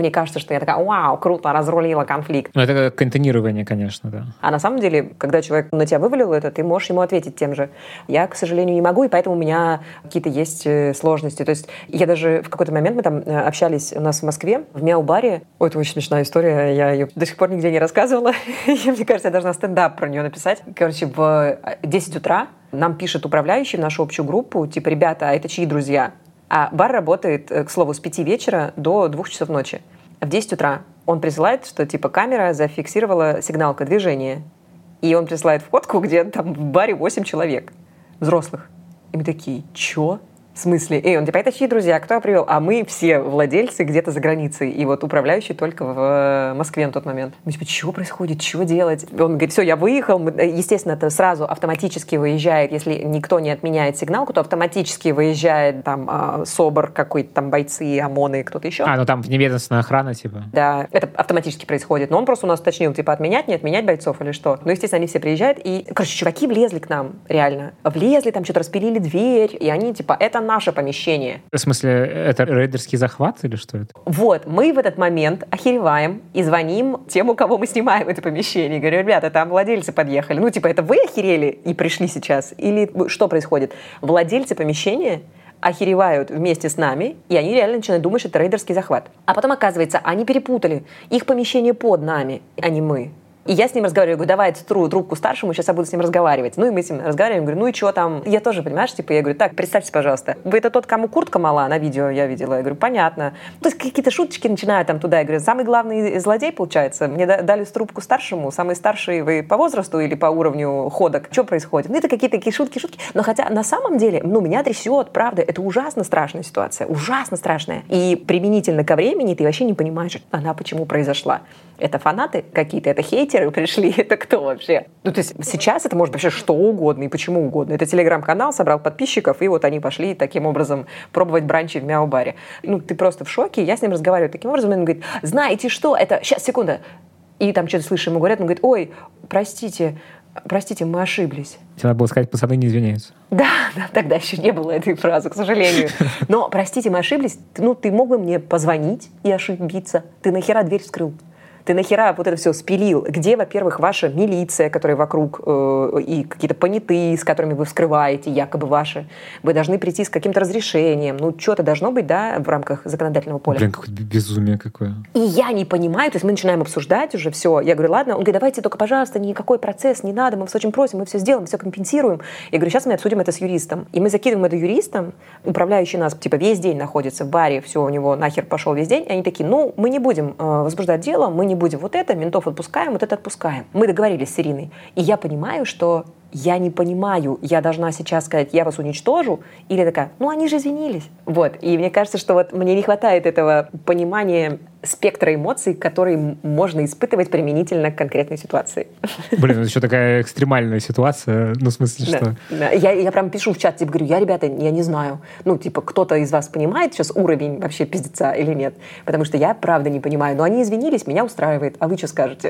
мне кажется, что я такая, вау, круто, разрулила конфликт. Ну, это контейнирование, конечно, да. А на самом деле, когда человек на тебя вывалил это, ты можешь ему ответить тем же. Я, к сожалению, не могу, и поэтому у меня какие-то есть сложности. То есть я даже в какой-то момент, мы там общались у нас в Москве, в Мяу-баре. Ой, это очень смешная история, я ее до сих пор нигде не рассказывала. Мне кажется, я должна стендап про нее написать. Короче, в десять утра нам пишет управляющий в нашу общую группу, типа, ребята, а это чьи друзья? А бар работает, к слову, с пяти вечера до двух часов ночи. В десять утра он присылает, что типа камера зафиксировала сигналка движения. И он присылает фотку, где там в баре восемь человек взрослых. И мы такие, чё? В смысле? Эй, он типа, это чьи друзья? Кто привел? А мы все владельцы где-то за границей. И вот управляющий только в Москве на тот момент. Мы типа, что происходит? Что делать? Он говорит, все, я выехал. Естественно, это сразу автоматически выезжает. Если никто не отменяет сигналку, то автоматически выезжает там СОБР, какой-то там бойцы, ОМОНы, кто-то еще. А, ну там вневедомственная охрана, типа. Да, это автоматически происходит. Но он просто у нас уточнил, типа, отменять, не отменять бойцов или что. Ну, естественно, они все приезжают. И, короче, чуваки влезли к нам, реально. Влезли, там что-то распилили дверь. И они, типа, это наше помещение. В смысле, это рейдерский захват или что это? Вот, мы в этот момент охереваем и звоним тем, у кого мы снимаем это помещение. Говорю, ребята, там владельцы подъехали. Ну, типа, это вы охерели и пришли сейчас? Или что происходит? Владельцы помещения охеревают вместе с нами, и они реально начинают думать, что это рейдерский захват. А потом, оказывается, они перепутали. Их помещение под нами, а не мы. И я с ним разговариваю, говорю, давай тру, трубку старшему, сейчас я буду с ним разговаривать. Ну и мы с ним разговариваем, говорю, ну и что там? Я тоже, понимаешь, типа, я говорю, так, представьте, пожалуйста, вы это тот, кому куртка мала, на видео я видела. Я говорю, понятно. То есть какие-то шуточки начинают там туда. Я говорю, самый главный злодей, получается, мне дали трубку старшему, самый старший вы по возрасту или по уровню ходок. Что происходит? Ну это какие-то такие шутки, шутки. Но хотя на самом деле, ну меня трясет, правда, это ужасно страшная ситуация, ужасно страшная. И применительно ко времени ты вообще не понимаешь, она почему произошла. Это фанаты какие-то, это хейтеры пришли, это кто вообще? Ну, то есть сейчас это может вообще что угодно и почему угодно. Это телеграм-канал, собрал подписчиков, и вот они пошли таким образом пробовать бранчи в Мяу-баре. Ну, ты просто в шоке. Я с ним разговариваю таким образом, и он говорит, знаете что, это... Сейчас, секунда. И там что-то слышу, ему говорят, он говорит, ой, простите, простите, мы ошиблись. Тебе надо было сказать, пацаны не извиняются. Да, да, тогда еще не было этой фразы, к сожалению. Но, простите, мы ошиблись. Ну, ты мог бы мне позвонить и ошибиться? Ты нахера дверь вскрыл? Ты нахера вот это все спилил? Где, во-первых, ваша милиция, которая вокруг, э, и какие-то понятые, с которыми вы вскрываете, якобы ваши? Вы должны прийти с каким-то разрешением. Ну, что-то должно быть, да, в рамках законодательного поля. Блин, какое-то безумие какое. И я не понимаю, то есть мы начинаем обсуждать уже все. Я говорю, ладно. Он говорит, давайте только, пожалуйста, никакой процесс не надо, мы вас очень просим, мы все сделаем, все компенсируем. Я говорю, сейчас мы обсудим это с юристом. И мы закидываем это юристам, управляющий нас, типа, весь день находится в баре, все, у него нахер пошел весь день. И они такие, ну, мы не будем э, возбуждать дело, мы не будем вот это, ментов отпускаем, вот это отпускаем. Мы договорились с Ириной. И я понимаю, что я не понимаю, я должна сейчас сказать, я вас уничтожу, или такая, ну они же извинились. Вот. И мне кажется, что вот мне не хватает этого понимания спектра эмоций, которые можно испытывать применительно к конкретной ситуации. Блин, это еще такая экстремальная ситуация, ну в смысле, да, что... Да. Я, я прям пишу в чат, типа, говорю, я, ребята, я не знаю, ну, типа, кто-то из вас понимает сейчас уровень вообще пиздеца или нет? Потому что я, правда, не понимаю. Но они извинились, меня устраивает. А вы что скажете?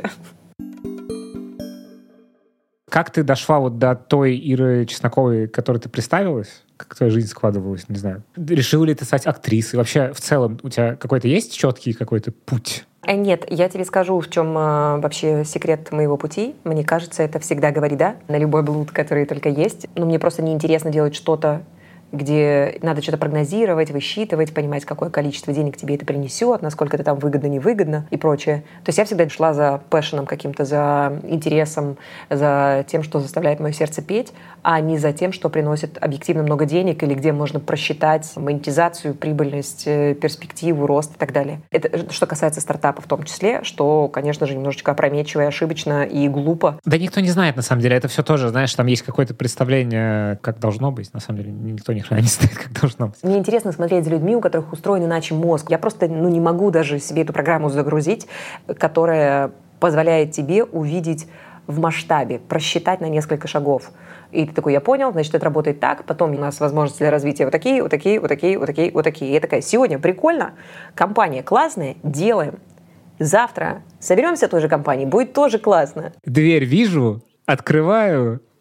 Как ты дошла вот до той Иры Чесноковой, которой ты представилась? Как твоя жизнь складывалась, не знаю. Решила ли ты стать актрисой? Вообще, в целом, у тебя какой-то есть четкий какой-то путь? Нет, я тебе скажу, в чем э, вообще секрет моего пути. Мне кажется, это всегда говори «да» на любой блуд, который только есть. Но мне просто неинтересно делать что-то, где надо что-то прогнозировать, высчитывать, понимать, какое количество денег тебе это принесет, насколько это там выгодно, невыгодно и прочее. То есть я всегда шла за пэшеном каким-то, за интересом, за тем, что заставляет мое сердце петь, а не за тем, что приносит объективно много денег или где можно просчитать монетизацию, прибыльность, перспективу, рост и так далее. Это что касается стартапа в том числе, что, конечно же, немножечко опрометчиво и ошибочно и глупо. Да никто не знает, на самом деле. Это все тоже, знаешь, там есть какое-то представление, как должно быть. На самом деле никто ни хрена не знает, как должно быть. Мне интересно смотреть за людьми, у которых устроен иначе мозг. Я просто ну, не могу даже себе эту программу загрузить, которая позволяет тебе увидеть в масштабе, просчитать на несколько шагов. И ты такой, я понял, значит, это работает так, потом у нас возможности для развития вот такие, вот такие, вот такие, вот такие, вот такие. И я такая, сегодня прикольно, компания классная, делаем. Завтра соберемся в той же компании, будет тоже классно. Дверь вижу, открываю,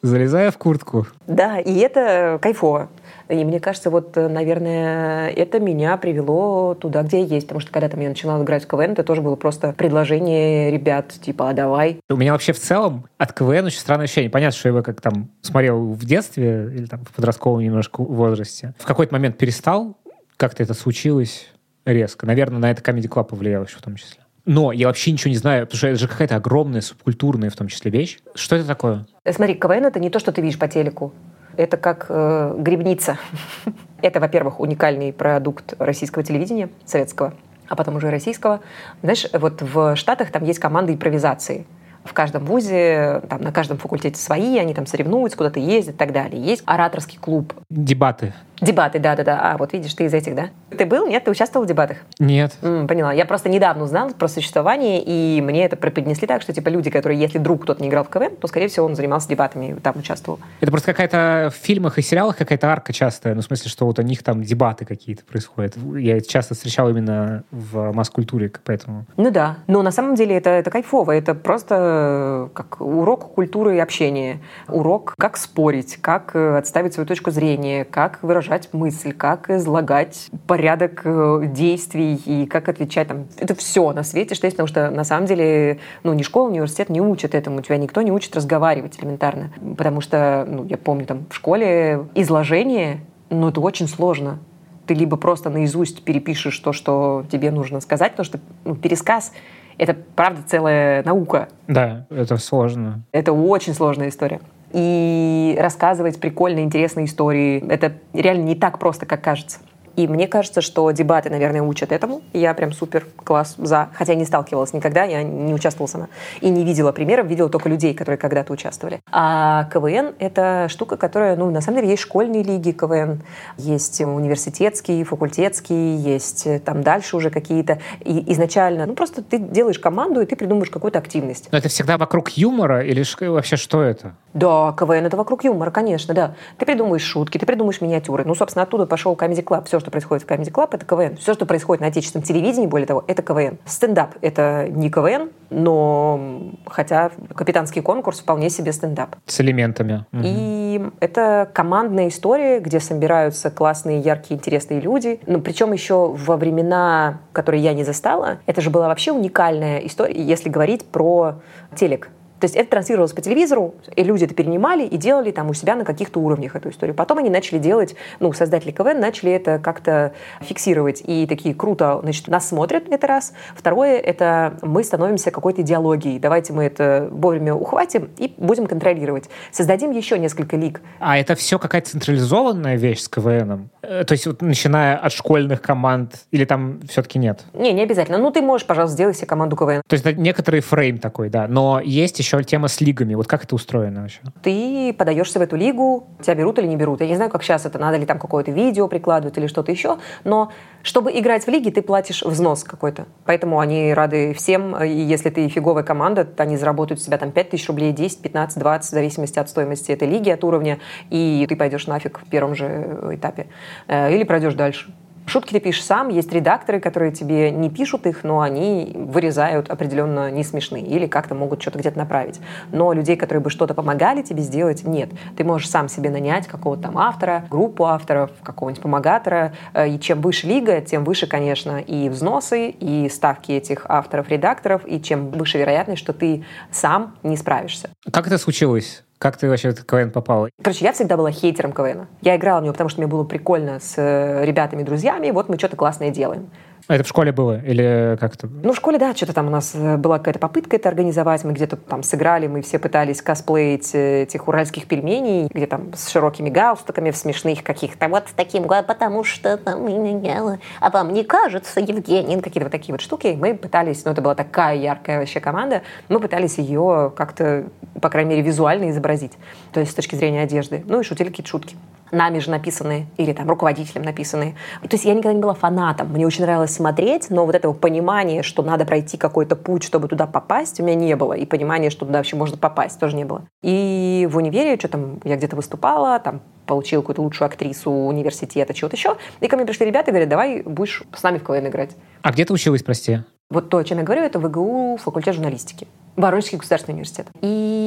залезая в куртку. Да, и это кайфово. И мне кажется, вот, наверное, это меня привело туда, где я есть. Потому что когда там я начинала играть в КВН, это тоже было просто предложение ребят, типа, а давай. У меня вообще в целом от КВН очень странное ощущение. Понятно, что я его как там смотрел в детстве или там в подростковом немножко возрасте. В какой-то момент перестал, как-то это случилось резко. Наверное, на это Comedy Club повлияло еще в том числе. Но я вообще ничего не знаю, потому что это же какая-то огромная субкультурная в том числе вещь. Что это такое? Смотри, КВН — это не то, что ты видишь по телеку. Это как э, грибница. Это, во-первых, уникальный продукт российского телевидения, советского, а потом уже российского. Знаешь, вот в Штатах там есть команды импровизации. В каждом вузе, там, на каждом факультете свои, они там соревнуются, куда-то ездят и так далее. Есть ораторский клуб. Дебаты. Дебаты, да-да-да. А, вот видишь, ты из этих, да? Ты был? Нет? Ты участвовал в дебатах? Нет. М, поняла. Я просто недавно узнала про существование, и мне это преподнесли так, что типа люди, которые, если вдруг кто-то не играл в КВН, то, скорее всего, он занимался дебатами и там участвовал. Это просто какая-то в фильмах и сериалах какая-то арка частая. Ну, в смысле, что вот у них там дебаты какие-то происходят. Я это часто встречал именно в масс-культуре, поэтому... Ну да. Но на самом деле это, это кайфово. Это просто как урок культуры и общения. Урок, как спорить, как отставить свою точку зрения, как выражать мысль, как излагать порядок действий и как отвечать. Там, это все на свете, что есть, потому что на самом деле ну, ни школа, ни университет не учат этому. Тебя никто не учит разговаривать элементарно. Потому что, ну, я помню, там в школе изложение, ну, это очень сложно. Ты либо просто наизусть перепишешь то, что тебе нужно сказать, потому что ну, пересказ — это, правда, целая наука. Да, это сложно. Это очень сложная история. И рассказывать прикольные, интересные истории — это реально не так просто, как кажется. И мне кажется, что дебаты, наверное, учат этому. Я прям супер класс за. Хотя не сталкивалась никогда, я не участвовала сама. И не видела примеров, видела только людей, которые когда-то участвовали. А КВН — это штука, которая, ну, на самом деле, есть школьные лиги КВН, есть университетские, факультетские, есть там дальше уже какие-то. И изначально, ну, просто ты делаешь команду, и ты придумываешь какую-то активность. Но это всегда вокруг юмора или вообще что это? Да, КВН — это вокруг юмора, конечно, да. Ты придумываешь шутки, ты придумываешь миниатюры. Ну, собственно, оттуда пошел Comedy Club. Все, что происходит в Comedy Club, это КВН. Все, что происходит на отечественном телевидении, более того, это КВН. Стендап — это не КВН, но хотя капитанский конкурс вполне себе стендап. С элементами. И угу. это командная история, где собираются классные, яркие, интересные люди. Ну, причем еще во времена, которые я не застала, это же была вообще уникальная история, если говорить про телек. То есть это транслировалось по телевизору, и люди это перенимали и делали там у себя на каких-то уровнях эту историю. Потом они начали делать, ну, создатели КВН начали это как-то фиксировать. И такие, круто, значит, нас смотрят, это раз. Второе, это мы становимся какой-то идеологией. Давайте мы это вовремя ухватим и будем контролировать. Создадим еще несколько лиг. А это все какая-то централизованная вещь с КВНом? То есть вот начиная от школьных команд, или там все-таки нет? Не, не обязательно. Ну, ты можешь, пожалуйста, сделать себе команду КВН. То есть это некоторый фрейм такой, да. Но есть еще тема с лигами. Вот как это устроено вообще? Ты подаешься в эту лигу, тебя берут или не берут. Я не знаю, как сейчас это, надо ли там какое-то видео прикладывать или что-то еще, но чтобы играть в лиге, ты платишь взнос какой-то. Поэтому они рады всем, и если ты фиговая команда, они заработают с себя там пять тысяч рублей, десять, пятнадцать, двадцать, в зависимости от стоимости этой лиги, от уровня, и ты пойдешь нафиг в первом же этапе. Или пройдешь дальше. Шутки ты пишешь сам, есть редакторы, которые тебе не пишут их, но они вырезают определенно не смешные или как-то могут что-то где-то направить. Но людей, которые бы что-то помогали тебе сделать, нет. Ты можешь сам себе нанять какого-то там автора, группу авторов, какого-нибудь помогатора. И чем выше лига, тем выше, конечно, и взносы, и ставки этих авторов, редакторов, и чем выше вероятность, что ты сам не справишься. Как это случилось? Как ты вообще в КВН попала? Короче, я всегда была хейтером КВНа. Я играла в него, потому что мне было прикольно с ребятами, друзьями, вот мы что-то классное делаем. А это в школе было? Или как-то? Ну, в школе, да, что-то там у нас была какая-то попытка это организовать. Мы где-то там сыграли, мы все пытались косплеить этих уральских пельменей, где там с широкими галстуками, в смешных каких-то вот с таким, потому что там, а вам не кажется, Евгений, какие-то вот такие вот штуки. Мы пытались, ну, это была такая яркая вообще команда, мы пытались ее как-то, по крайней мере, визуально изобразить. То есть с точки зрения одежды. Ну, и шутили какие-то шутки. Нами же написанные, или там руководителем написанные. То есть я никогда не была фанатом. Мне очень нравилось смотреть, но вот этого понимания, что надо пройти какой-то путь, чтобы туда попасть, у меня не было. И понимания, что туда вообще можно попасть, тоже не было. И в универе, что там, я где-то выступала, там, получила какую-то лучшую актрису университета, чего-то еще. И ко мне пришли ребята и говорят, давай будешь с нами в КВН играть. А где ты училась, прости? Вот то, о чем я говорю, это ВГУ, факультет журналистики. Воронежский государственный университет. И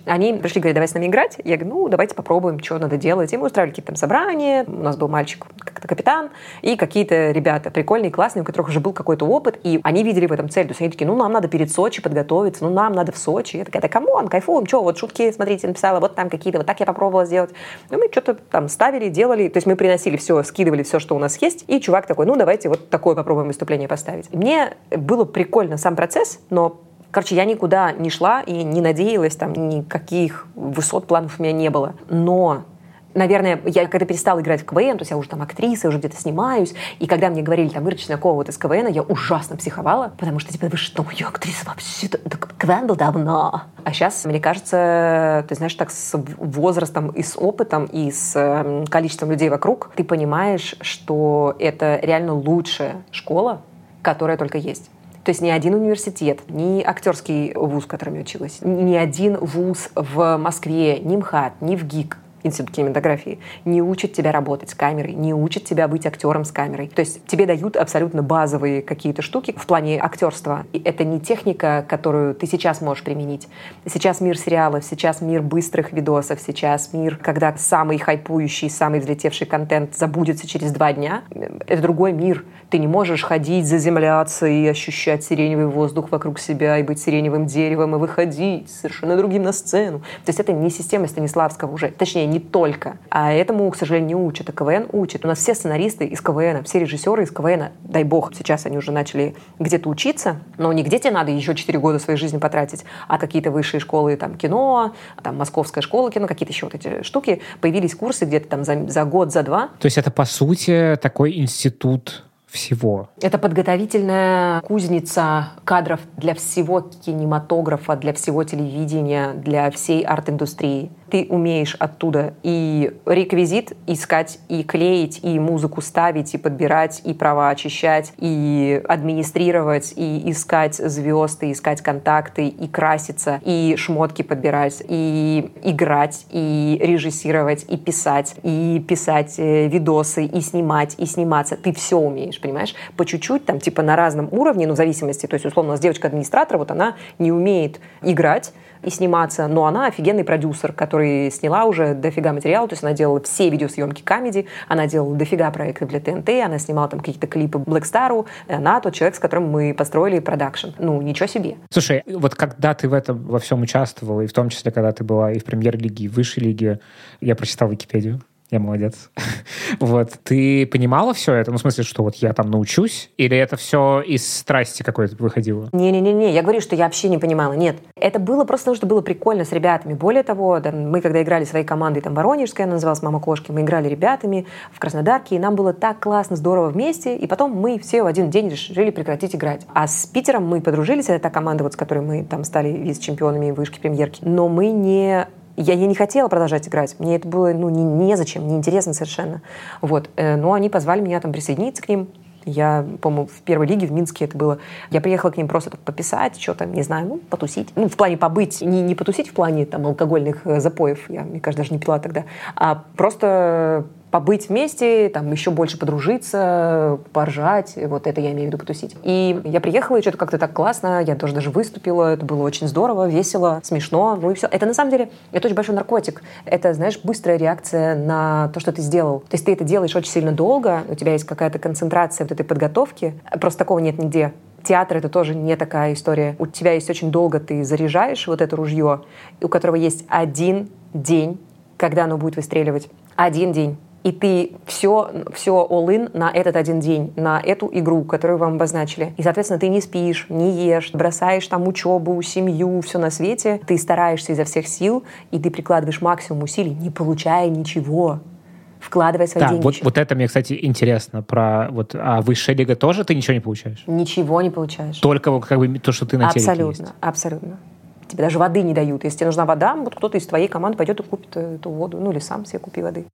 Они пришли, говорят, давай с нами играть. Я говорю, ну, давайте попробуем, что надо делать. И мы устраивали какие-то там собрания. У нас был мальчик, как-то капитан, и какие-то ребята прикольные, классные, у которых уже был какой-то опыт, и они видели в этом цель. То есть они такие, ну, нам надо перед Сочи подготовиться, ну, нам надо в Сочи. Я такая, да камон, кайфуем, что, вот шутки, смотрите, написала, вот там какие-то, вот так я попробовала сделать. Ну, мы что-то там ставили, делали, то есть мы приносили все, скидывали все, что у нас есть, и чувак такой, ну, давайте вот такое попробуем выступление поставить. Мне было прикольно сам процесс, но короче, я никуда не шла и не надеялась, там, никаких высот, планов у меня не было. Но, наверное, я когда перестала играть в КВН, то есть я уже там актриса, уже где-то снимаюсь, и когда мне говорили, там, Ира Чеснокова вот из КВН, я ужасно психовала, потому что, типа, вы что, я актриса вообще, да, КВН был давно. А сейчас, мне кажется, ты знаешь, так с возрастом и с опытом, и с количеством людей вокруг, ты понимаешь, что это реально лучшая школа, которая только есть. То есть ни один университет, ни актерский вуз, в котором я училась, ни один вуз в Москве, ни МХАТ, ни в ГИК, Институт кинематографии, не учат тебя работать с камерой, не учат тебя быть актером с камерой. То есть тебе дают абсолютно базовые какие-то штуки в плане актерства. И это не техника, которую ты сейчас можешь применить. Сейчас мир сериалов, сейчас мир быстрых видосов, сейчас мир, когда самый хайпующий, самый взлетевший контент забудется через два дня. Это другой мир. Ты не можешь ходить, заземляться и ощущать сиреневый воздух вокруг себя, и быть сиреневым деревом, и выходить совершенно другим на сцену. То есть это не система Станиславского уже. Точнее, не только. А этому, к сожалению, не учат. А КВН учит. У нас все сценаристы из КВН, все режиссеры из КВН, дай бог, сейчас они уже начали где-то учиться, но не где тебе надо еще четыре года своей жизни потратить, а какие-то высшие школы там, кино, там, Московская школа кино, какие-то еще вот эти штуки. Появились курсы где-то там за, за год, за два. То есть это, по сути, такой институт всего. Это подготовительная кузница кадров для всего кинематографа, для всего телевидения, для всей арт-индустрии. Ты умеешь оттуда и реквизит искать, и клеить, и музыку ставить, и подбирать, и права очищать, и администрировать, и искать звезд, и искать контакты, и краситься, и шмотки подбирать, и играть, и режиссировать, и писать, и писать видосы, и снимать, и сниматься. Ты все умеешь, понимаешь? По чуть-чуть, там, типа на разном уровне, ну, в зависимости. То есть, условно, у нас девочка-администратор, вот она не умеет играть и сниматься, но она офигенный продюсер, который сняла уже дофига материала, то есть она делала все видеосъемки камеди, она делала дофига проектов для ТНТ, она снимала там какие-то клипы Black Star'у, она тот человек, с которым мы построили продакшн. Ну, ничего себе. Слушай, вот когда ты в этом во всем участвовала, и в том числе, когда ты была и в премьер-лиге, и в высшей лиге, я прочитал Википедию, я молодец. Вот. Ты понимала все это? Ну, в смысле, что вот я там научусь? Или это все из страсти какой-то выходило? Не-не-не, я говорю, что я вообще не понимала. Нет. Это было просто потому, что было прикольно с ребятами. Более того, да, мы когда играли своей командой, там, Воронежская, она называлась «Мама кошки», мы играли ребятами в Краснодарке, и нам было так классно, здорово вместе, и потом мы все в один день решили прекратить играть. А с Питером мы подружились, это та команда, вот, с которой мы там стали вице-чемпионами вышки премьерки. Но мы не... Я, я не хотела продолжать играть. Мне это было ну, не, незачем, неинтересно совершенно. Вот. Но они позвали меня там присоединиться к ним. Я, по-моему, в первой лиге в Минске это было. Я приехала к ним просто так пописать, что-то, не знаю, ну, потусить. Ну, в плане побыть. Не, не потусить в плане там алкогольных запоев. Я, мне кажется, даже не пила тогда. А просто побыть вместе, там, еще больше подружиться, поржать. Вот это я имею в виду потусить. И я приехала, и что-то как-то так классно. Я тоже даже выступила. Это было очень здорово, весело, смешно. Ну и все. Это на самом деле, это очень большой наркотик. Это, знаешь, быстрая реакция на то, что ты сделал. То есть ты это делаешь очень сильно долго, у тебя есть какая-то концентрация вот этой подготовки. Просто такого нет нигде. Театр — это тоже не такая история. У тебя есть очень долго, ты заряжаешь вот это ружье, у которого есть один день, когда оно будет выстреливать. Один день. И ты все, все all-in на этот один день, на эту игру, которую вам обозначили. И, соответственно, ты не спишь, не ешь, бросаешь там учебу, семью, все на свете. Ты стараешься изо всех сил, и ты прикладываешь максимум усилий, не получая ничего, вкладывая свои да, деньги. Вот, вот это мне, кстати, интересно. Про, вот, а высшая лига тоже ты ничего не получаешь? Ничего не получаешь. Только как бы, то, что ты на телеке Абсолютно, есть. Абсолютно. Тебе даже воды не дают. Если тебе нужна вода, вот кто-то из твоей команды пойдет и купит эту воду. Ну или сам себе купи воды.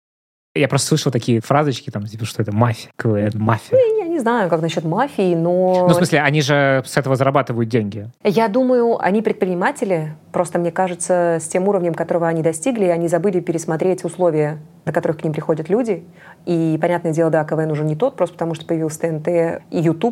Я просто слышал такие фразочки, там, типа, что это мафия, КВН, мафия. Ну, я не знаю, как насчет мафии, но... Ну, в смысле, они же с этого зарабатывают деньги. Я думаю, они предприниматели. Просто, мне кажется, с тем уровнем, которого они достигли, они забыли пересмотреть условия, на которых к ним приходят люди. И, понятное дело, да, КВН уже не тот, просто потому что появился ТНТ и YouTube,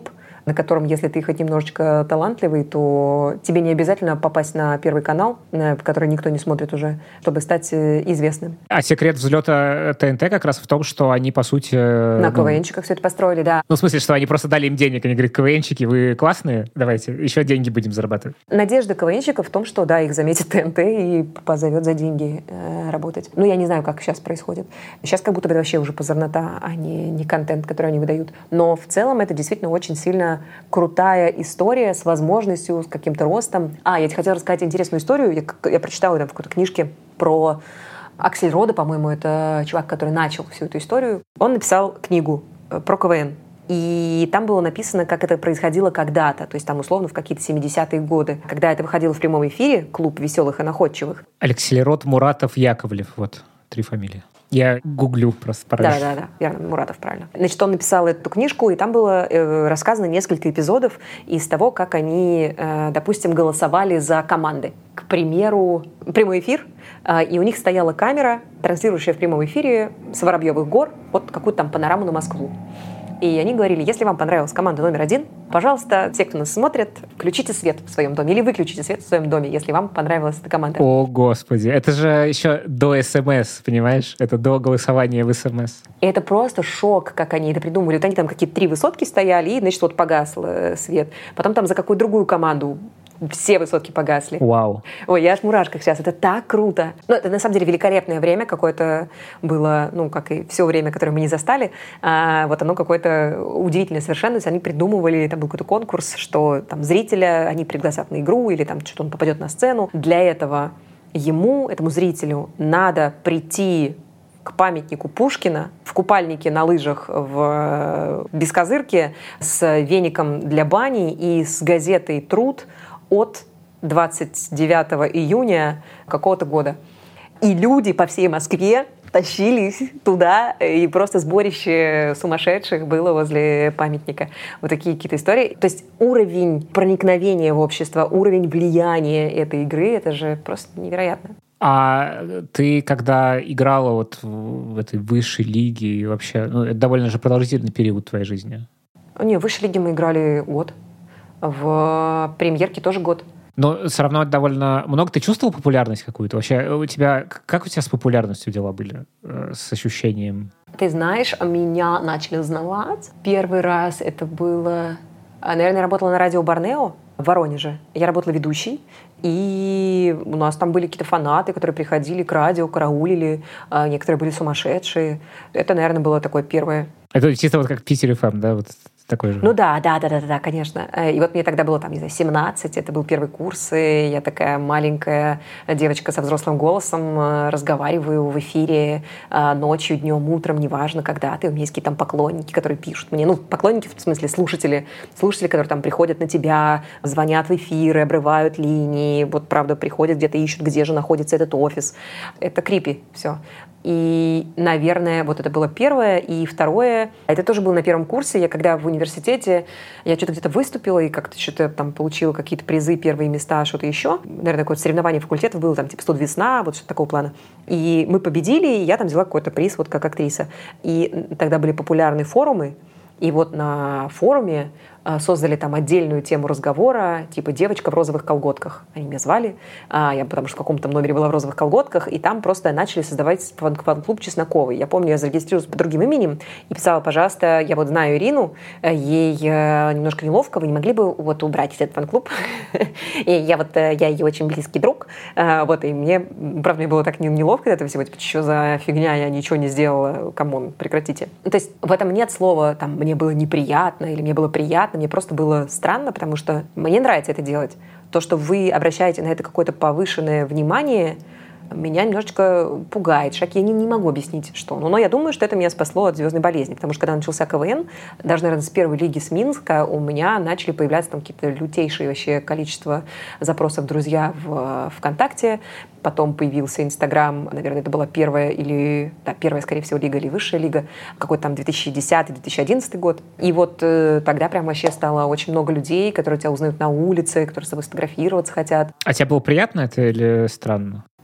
на котором, если ты хоть немножечко талантливый, то тебе не обязательно попасть на Первый канал, который никто не смотрит уже, чтобы стать известным. А секрет взлета ТНТ как раз в том, что они, по сути... На ну, КВНчиках все это построили, да. Ну, в смысле, что они просто дали им денег, они говорят: КВНчики, вы классные, давайте еще деньги будем зарабатывать. Надежда КВНчиков в том, что, да, их заметит ТНТ и позовет за деньги э, работать. Ну, я не знаю, как сейчас происходит. Сейчас как будто бы это вообще уже позорнота, а не, не контент, который они выдают. Но в целом это действительно очень сильно крутая история с возможностью, с каким-то ростом. А, я тебе хотела рассказать интересную историю. Я, я прочитала там в какой-то книжке про Аксельрода, по-моему, это чувак, который начал всю эту историю. Он написал книгу про КВН. И там было написано, как это происходило когда-то, то есть там условно в какие-то семидесятые годы, когда это выходило в прямом эфире, клуб веселых и находчивых. Аксельрод, Муратов, Яковлев, вот, три фамилии. Я гуглю просто параллельно. Да-да-да, верно, Муратов, правильно. Значит, он написал эту книжку, и там было э, рассказано несколько эпизодов из того, как они, э, допустим, голосовали за команды. К примеру, прямой эфир, э, и у них стояла камера, транслирующая в прямом эфире с Воробьевых гор вот какую-то там панораму на Москву. И они говорили: если вам понравилась команда номер один, пожалуйста, все, кто нас смотрит, включите свет в своем доме или выключите свет в своем доме, если вам понравилась эта команда. О, Господи, это же еще до СМС, понимаешь? Это до голосования в СМС. И это просто шок, как они это придумали. Вот они там какие-то три высотки стояли, и, значит, вот погас свет. Потом там за какую-то другую команду все высотки погасли. Вау. Ой, я аж в мурашках сейчас. Это так круто. Ну, это на самом деле великолепное время какое-то было, ну, как и все время, которое мы не застали. А, вот оно какое-то удивительное совершенно. То есть они придумывали, там был какой-то конкурс, что там зрителя, они пригласят на игру или там что-то он попадет на сцену. Для этого ему, этому зрителю, надо прийти к памятнику Пушкина в купальнике на лыжах в бескозырке с веником для бани и с газетой «Труд» от двадцать девятого июня какого-то года. И люди по всей Москве тащились туда, и просто сборище сумасшедших было возле памятника. Вот такие какие-то истории. То есть уровень проникновения в общество, уровень влияния этой игры, это же просто невероятно. А ты, когда играла вот в этой высшей лиге, и вообще, ну, это довольно же продолжительный период твоей жизни? Не, в высшей лиге мы играли год. В премьерке тоже год. Но все равно довольно много. Ты чувствовал популярность какую-то? Вообще, у тебя, как у тебя с популярностью дела были? С ощущением? Ты знаешь, меня начали узнавать. Первый раз это было... Наверное, я работала на радио Борнео в Воронеже. Я работала ведущей. И у нас там были какие-то фанаты, которые приходили к радио, караулили. Некоторые были сумасшедшие. Это, наверное, было такое первое. Это чисто вот как Питер эф эм, да? Вот такой же. Ну да, да, да, да, да, конечно. И вот мне тогда было, там, не знаю, семнадцать, это был первый курс, и я такая маленькая девочка со взрослым голосом, разговариваю в эфире ночью, днем, утром, неважно, когда ты. У меня есть какие-то там поклонники, которые пишут мне, ну, поклонники, в смысле слушатели, слушатели, которые там приходят на тебя, звонят в эфиры, обрывают линии, вот, правда, приходят где-то, ищут, где же находится этот офис. Это крипи, все. И, наверное, вот это было первое. И второе, это тоже было на первом курсе. Я когда в университете, я что-то где-то выступила и как-то что-то там получила какие-то призы, первые места, что-то еще. Наверное, какое-то соревнование факультетов было, там, типа «Студ весна», вот что-то такого плана. И мы победили, и я там взяла какой-то приз, вот как актриса. И тогда были популярные форумы. И вот на форуме создали там отдельную тему разговора, типа «Девочка в розовых колготках». Они меня звали, я потому что в каком-то номере была в розовых колготках, и там просто начали создавать фан-клуб Чесноковой. Я помню, я зарегистрировалась под другим именем и писала: пожалуйста, я вот знаю Ирину, ей немножко неловко, вы не могли бы вот убрать этот фан-клуб? И я вот, я ее очень близкий друг, вот, и мне, правда, мне было так неловко этого всего, типа, что за фигня, я ничего не сделала, камон, прекратите. То есть в этом нет слова, там, мне было неприятно или мне было приятно, мне просто было странно, потому что мне нравится это делать. То, что вы обращаете на это какое-то повышенное внимание, меня немножечко пугает, шок. Я не, не могу объяснить, что. Но, но я думаю, что это меня спасло от звездной болезни, потому что когда начался КВН, даже, наверное, с первой лиги с Минска у меня начали появляться там какие-то лютейшие вообще количество запросов в друзья в ВКонтакте. Потом появился Инстаграм, наверное, это была первая или, да, первая, скорее всего, лига или высшая лига, какой-то там две тысячи десятый - две тысячи одиннадцатый год. И вот э, тогда прям вообще стало очень много людей, которые тебя узнают на улице, которые с тобой сфотографироваться хотят. А тебе было приятно это или странно?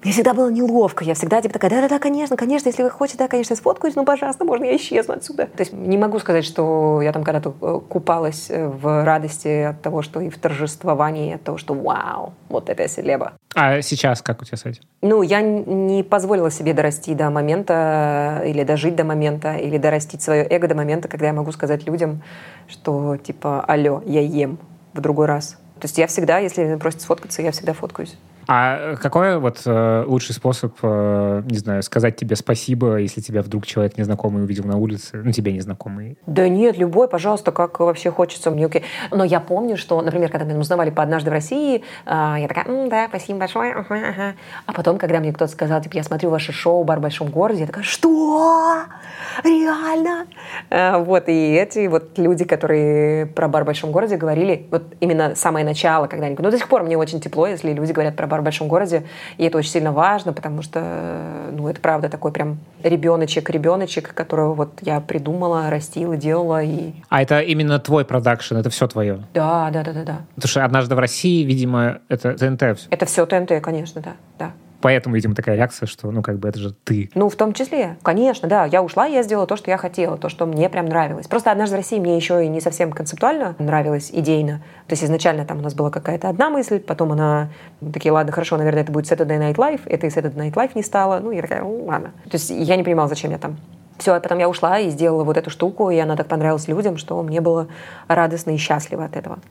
Мне всегда было неловко, я всегда типа такая, да-да-да, конечно, конечно, если вы хотите, да, конечно, сфоткаюсь, ну, пожалуйста, можно я исчезну отсюда. То есть не могу сказать, что я там когда-то купалась в радости от того, что и в торжествовании от того, что вау, вот это я селеба. А сейчас как у тебя с этим? Ну, я не позволила себе дорасти до момента, или дожить до момента, или дорастить свое эго до момента, когда я могу сказать людям, что типа, алло, я ем в другой раз. То есть я всегда, если просят сфоткаться, я всегда фоткаюсь. А какой вот э, лучший способ, э, не знаю, сказать тебе спасибо, если тебя вдруг человек незнакомый увидел на улице, ну, тебе незнакомый? Да нет, любой, пожалуйста, как вообще хочется, мне окей. Но я помню, что, например, когда меня узнавали по «Однажды в России», э, я такая, М, да, спасибо большое, ага, ага. А потом, когда мне кто-то сказал, типа, я смотрю ваше шоу «Бар в большом городе», я такая, что? Реально? Э, вот, и эти вот люди, которые про «Бар в большом городе» говорили, вот именно самое начало, когда они... Ну, до сих пор мне очень тепло, если люди говорят про «Бар в большом городе», и это очень сильно важно, потому что, ну, это правда такой прям ребеночек-ребеночек, которого вот я придумала, растила, делала. И... А это именно твой продакшн, это все твое? Да, да, да, да, да. Потому что «Однажды в России», видимо, это ТНТ все. Это все ТНТ, конечно, да, да. Поэтому, видимо, такая реакция, что, ну, как бы это же ты. Ну, в том числе, конечно, да. Я ушла, я сделала то, что я хотела, то, что мне прям нравилось. Просто «Однажды в России» мне еще и не совсем концептуально нравилось, идейно. То есть изначально там у нас была какая-то одна мысль, потом она... Такие, ладно, хорошо, наверное, это будет Saturday Night Live. Это и Saturday Night Live не стало. Ну, я такая, ну, ладно. То есть я не понимала, зачем я там. Все, а потом я ушла и сделала вот эту штуку, и она так понравилась людям, что мне было радостно и счастливо от этого.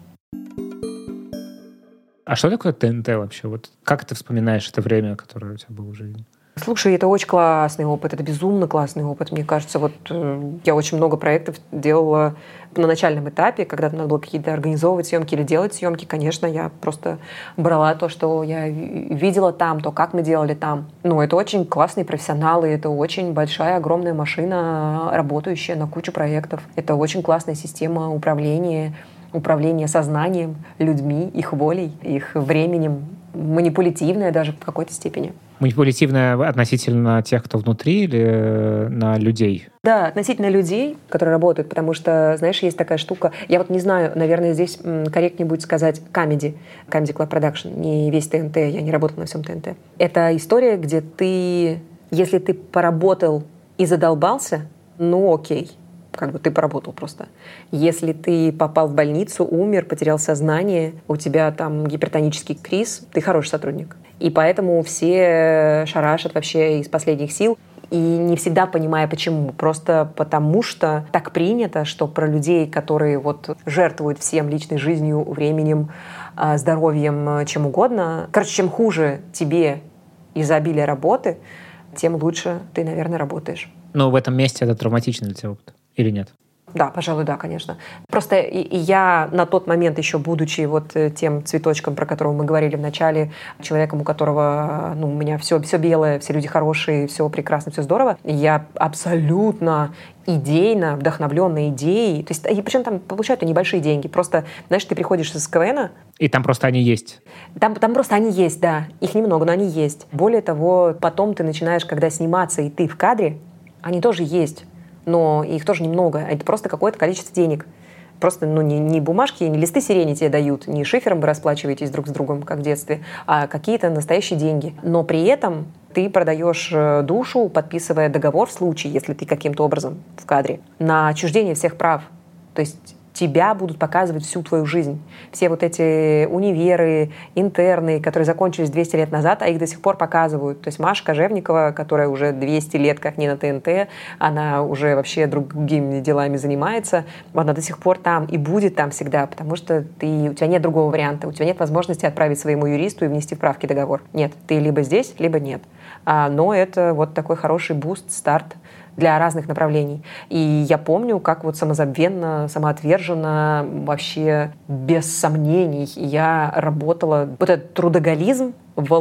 А что такое ТНТ вообще? Вот как ты вспоминаешь это время, которое у тебя было в жизни? Слушай, это очень классный опыт, это безумно классный опыт. Мне кажется, вот э, я очень много проектов делала на начальном этапе, когда надо было какие-то организовывать съемки или делать съемки. Конечно, я просто брала то, что я видела там, то, как мы делали там. Ну, это очень классные профессионалы, это очень большая, огромная машина, работающая на кучу проектов. Это очень классная система управления, управление сознанием, людьми, их волей, их временем, манипулятивное даже в какой-то степени. Манипулятивное относительно тех, кто внутри, или на людей? Да, относительно людей, которые работают, потому что, знаешь, есть такая штука, я вот не знаю, наверное, здесь корректнее будет сказать Comedy, Comedy Club Production, не весь ТНТ, я не работала на всем ТНТ. Это история, где ты, если ты поработал и задолбался, ну окей, как бы ты поработал просто. Если ты попал в больницу, умер, потерял сознание, у тебя там гипертонический криз, ты хороший сотрудник. И поэтому все шарашат вообще из последних сил. И не всегда понимая, почему. Просто потому что так принято, что про людей, которые вот жертвуют всем личной жизнью, временем, здоровьем, чем угодно. Короче, чем хуже тебе из-за обилия работы, тем лучше ты, наверное, работаешь. Но в этом месте это травматичный для тебя опыт? Или нет? Да, пожалуй, да, конечно. Просто и, и я на тот момент, еще будучи вот тем цветочком, про которого мы говорили в начале, человеком, у которого, ну, у меня все, все белое, все люди хорошие, все прекрасно, все здорово, я абсолютно идейно, вдохновленная идеей, то есть, и причем там получают небольшие деньги, просто, знаешь, ты приходишь из КВНа, и там просто они есть. Там, там просто они есть, да. Их немного, но они есть. Более того, потом ты начинаешь, когда сниматься, и ты в кадре, они тоже есть. Но их тоже немного. Это просто какое-то количество денег. Просто, ну, не, не бумажки, не листы сирени тебе дают, не шифером вы расплачиваетесь друг с другом, как в детстве, а какие-то настоящие деньги. Но при этом ты продаешь душу, подписывая договор в случае, если ты каким-то образом в кадре, на отчуждение всех прав. То есть тебя будут показывать всю твою жизнь. Все вот эти универы, интерны, которые закончились двести лет назад, а их до сих пор показывают. То есть Маша Кожевникова, которая уже двести лет как не на ТНТ, она уже вообще другими делами занимается, она до сих пор там и будет там всегда, потому что ты, у тебя нет другого варианта, у тебя нет возможности отправить своему юристу и внести вправки в договор. Нет, ты либо здесь, либо нет. А, но это вот такой хороший буст, старт для разных направлений. И я помню, как вот самозабвенно, самоотверженно, вообще без сомнений я работала. Вот этот трудоголизм,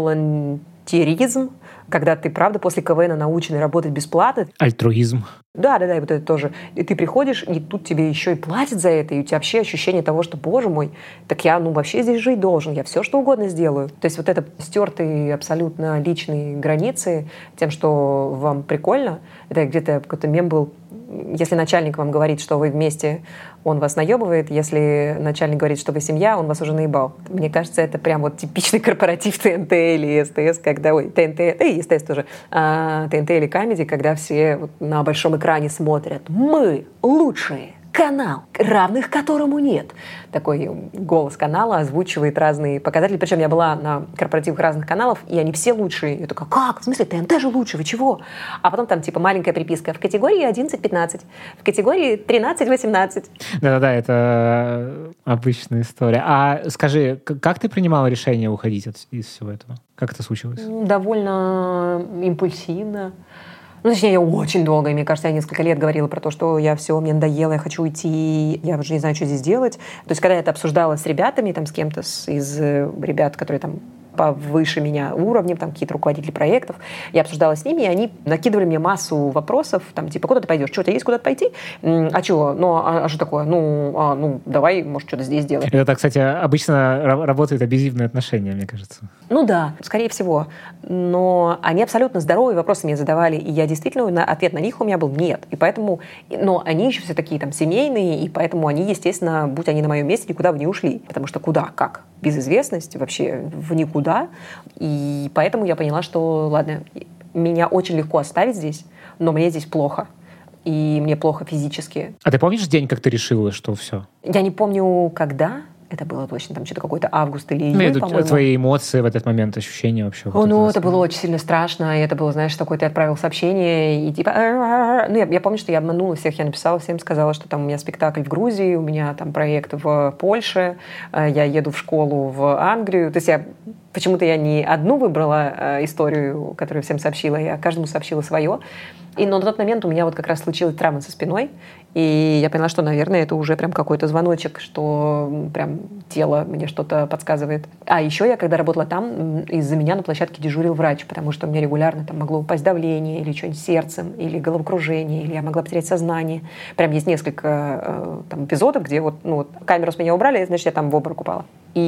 волонтеризм, когда ты, правда, после КВН наученный работать бесплатно. Альтруизм. Да, да, да, и вот это тоже. И ты приходишь, и тут тебе еще и платят за это, и у тебя вообще ощущение того, что, боже мой, так я, ну, вообще здесь жить должен, я все что угодно сделаю. То есть вот это стертые абсолютно личные границы тем, что вам прикольно, это где-то какой-то мем был, если начальник вам говорит, что вы вместе, он вас наебывает. Если начальник говорит, что вы семья, он вас уже наебал. Мне кажется, это прям вот типичный корпоратив ТНТ или СТС, когда... Ой, ТНТ, да и СТС тоже. А, ТНТ или Камеди, когда все вот на большом экране смотрят. Мы лучшие. Канал, равных которому нет. Такой голос канала озвучивает разные показатели. Причем я была на корпоративах разных каналов, и они все лучшие. Я такая, как? В смысле, ТНТ же лучше, вы чего? А потом там типа маленькая приписка в категории одиннадцать-пятнадцать, в категории тринадцать-восемнадцать. Да-да-да, это обычная история. А скажи, как ты принимала решение уходить от, из всего этого? Как это случилось? Довольно импульсивно. Ну, точнее, я очень долго, мне кажется, я несколько лет говорила про то, что я все, мне надоело, я хочу уйти, я уже не знаю, что здесь делать. То есть, когда я это обсуждала с ребятами, там, с кем-то с, из ребят, которые там повыше меня уровнем, там какие-то руководители проектов. Я обсуждала с ними, и они накидывали мне массу вопросов, там, типа, куда ты пойдешь? Что, у тебя есть куда-то пойти? А что? Ну, а, а что такое? Ну, а, ну, давай, может, что-то здесь делать. Это, кстати, обычно работают абьюзивные отношения, мне кажется. Ну да, скорее всего. Но они абсолютно здоровые вопросы мне задавали, и я действительно, на, ответ на них у меня был нет. И поэтому, но они еще все такие там семейные, и поэтому они, естественно, будь они на моем месте, никуда бы не ушли. Потому что куда, как? Безызвестность вообще в никуда. И поэтому я поняла, что, ладно, меня очень легко оставить здесь, но мне здесь плохо. И мне плохо физически. А ты помнишь день, как ты решила, что все? Я не помню, когда. Это было точно там что-то какой-то август или июль, ну, по-моему. Твои эмоции в этот момент, ощущения вообще? О, ну, это было очень сильно страшно. И это было, знаешь, такой, ты отправил сообщение, и типа... Ну, я, я помню, что я обманула всех. Я написала всем, сказала, что там у меня спектакль в Грузии, у меня там проект в Польше, я еду в школу в Англию. То есть я... Почему-то я не одну выбрала историю, которую всем сообщила, я каждому сообщила свое. И, но на тот момент у меня вот как раз случилась травма со спиной, и я поняла, что, наверное, это уже прям какой-то звоночек, что прям тело мне что-то подсказывает. А еще я, когда работала там, из-за меня на площадке дежурил врач, потому что у меня регулярно там могло упасть давление, или что-нибудь с сердцем, или головокружение, или я могла потерять сознание. Прям есть несколько там эпизодов, где вот, ну, вот камеру с меня убрали, значит, я там в обморок упала.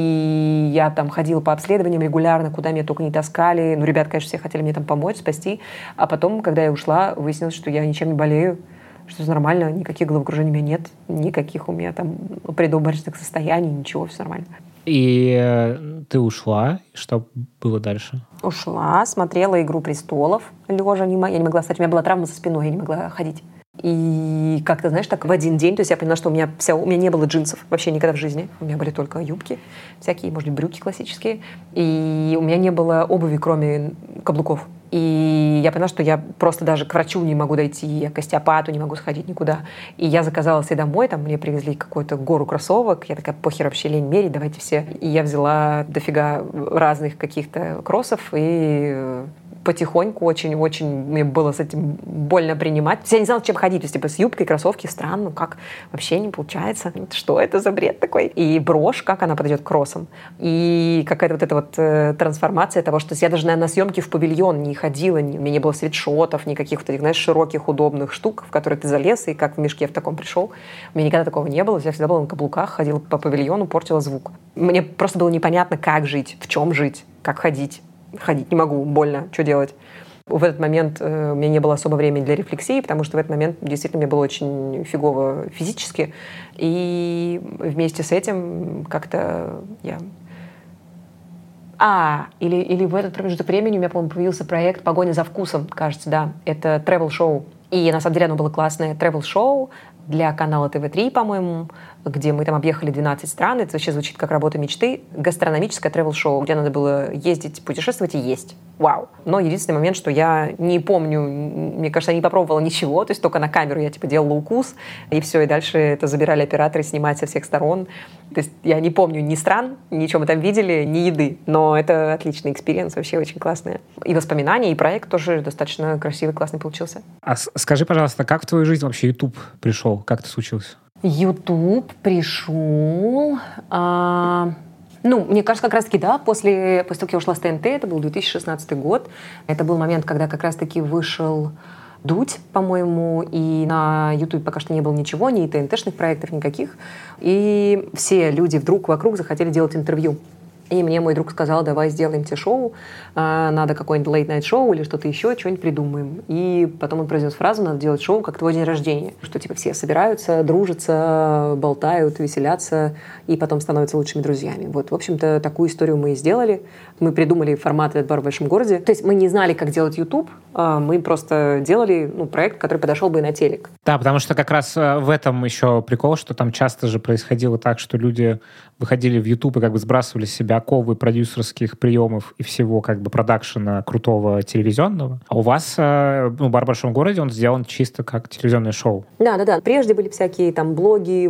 И я там ходила по обследованиям регулярно, куда меня только не таскали. Ну, ребят, конечно, все хотели мне там помочь, спасти. А потом, когда я ушла, выяснилось, что я ничем не болею, что все нормально, никаких головокружений у меня нет, никаких у меня там предобморочных состояний, ничего, все нормально. И ты ушла, и что было дальше? Ушла, смотрела «Игру престолов» лежа, я не могла встать, у меня была травма за спиной, я не могла ходить. И как-то, знаешь, так в один день, то есть я поняла, что у меня, вся, у меня не было джинсов вообще никогда в жизни. У меня были только юбки, всякие, может быть, брюки классические. И у меня не было обуви, кроме каблуков. И я поняла, что я просто даже к врачу не могу дойти, я к остеопату не могу сходить никуда. И я заказала себе домой, там мне привезли какую-то гору кроссовок. Я такая, похер вообще, лень мерить, давайте все. И я взяла дофига разных каких-то кроссов и... потихоньку очень-очень мне было с этим больно принимать. Я не знала, чем ходить. То есть, типа, с юбкой, кроссовки, странно, как вообще не получается. Что это за бред такой? И брошь, как она подойдет к кроссам. И какая-то вот эта вот э, трансформация того, что я даже, наверное, на съемки в павильон не ходила, ни, у меня не было свитшотов, никаких вот этих, знаешь, широких, удобных штук, в которые ты залез, и как в мешке в таком пришел. У меня никогда такого не было. Я всегда была на каблуках, ходила по павильону, портила звук. Мне просто было непонятно, как жить, в чем жить, как ходить. Ходить не могу, больно, что делать? В этот момент э, у меня не было особо времени для рефлексии, потому что в этот момент действительно мне было очень фигово физически. И вместе с этим как-то я... А, или, или в этот промежуток времени у меня, по-моему, появился проект «Погоня за вкусом», кажется, да. Это travel-шоу. И на самом деле оно было классное travel-шоу для канала тэ вэ три, по-моему, где мы там объехали двенадцать стран. Это вообще звучит как работа мечты. Гастрономическое тревел-шоу, где надо было ездить, путешествовать и есть. Вау. Но единственный момент, что я не помню, мне кажется, я не попробовала ничего, то есть только на камеру я типа делала укус, и все, и дальше это забирали операторы снимать со всех сторон. То есть я не помню ни стран, ничего мы там видели, ни еды, но это отличный экспириенс, вообще очень классный. И воспоминания, и проект тоже достаточно красивый, классный получился. А скажи, пожалуйста, как в твою жизнь вообще YouTube пришел? Как это случилось? YouTube пришел... А... Ну, мне кажется, как раз-таки, да, после, после того, как я ушла с ТНТ, это был две тысячи шестнадцатый год, это был момент, когда как раз-таки вышел Дудь, по-моему, и на YouTube пока что не было ничего, ни ТНТшных проектов никаких, и все люди вдруг вокруг захотели делать интервью. И мне мой друг сказал, давай сделаем тебе шоу, надо какое-нибудь late-night шоу или что-то еще, что-нибудь придумаем. И потом он произнес фразу, надо делать шоу, как твой день рождения. Что типа все собираются, дружатся, болтают, веселятся и потом становятся лучшими друзьями. Вот, в общем-то, такую историю мы и сделали. Мы придумали формат «Этот бар в большом городе». То есть мы не знали, как делать YouTube, мы просто делали ну, проект, который подошел бы и на телек. Да, потому что как раз в этом еще прикол, что там часто же происходило так, что люди выходили в YouTube и как бы сбрасывали с себя оковы продюсерских приемов и всего как бы продакшена крутого телевизионного. А у вас ну, «Бар в большом городе», он сделан чисто как телевизионное шоу. Да-да-да. Прежде были всякие там блоги,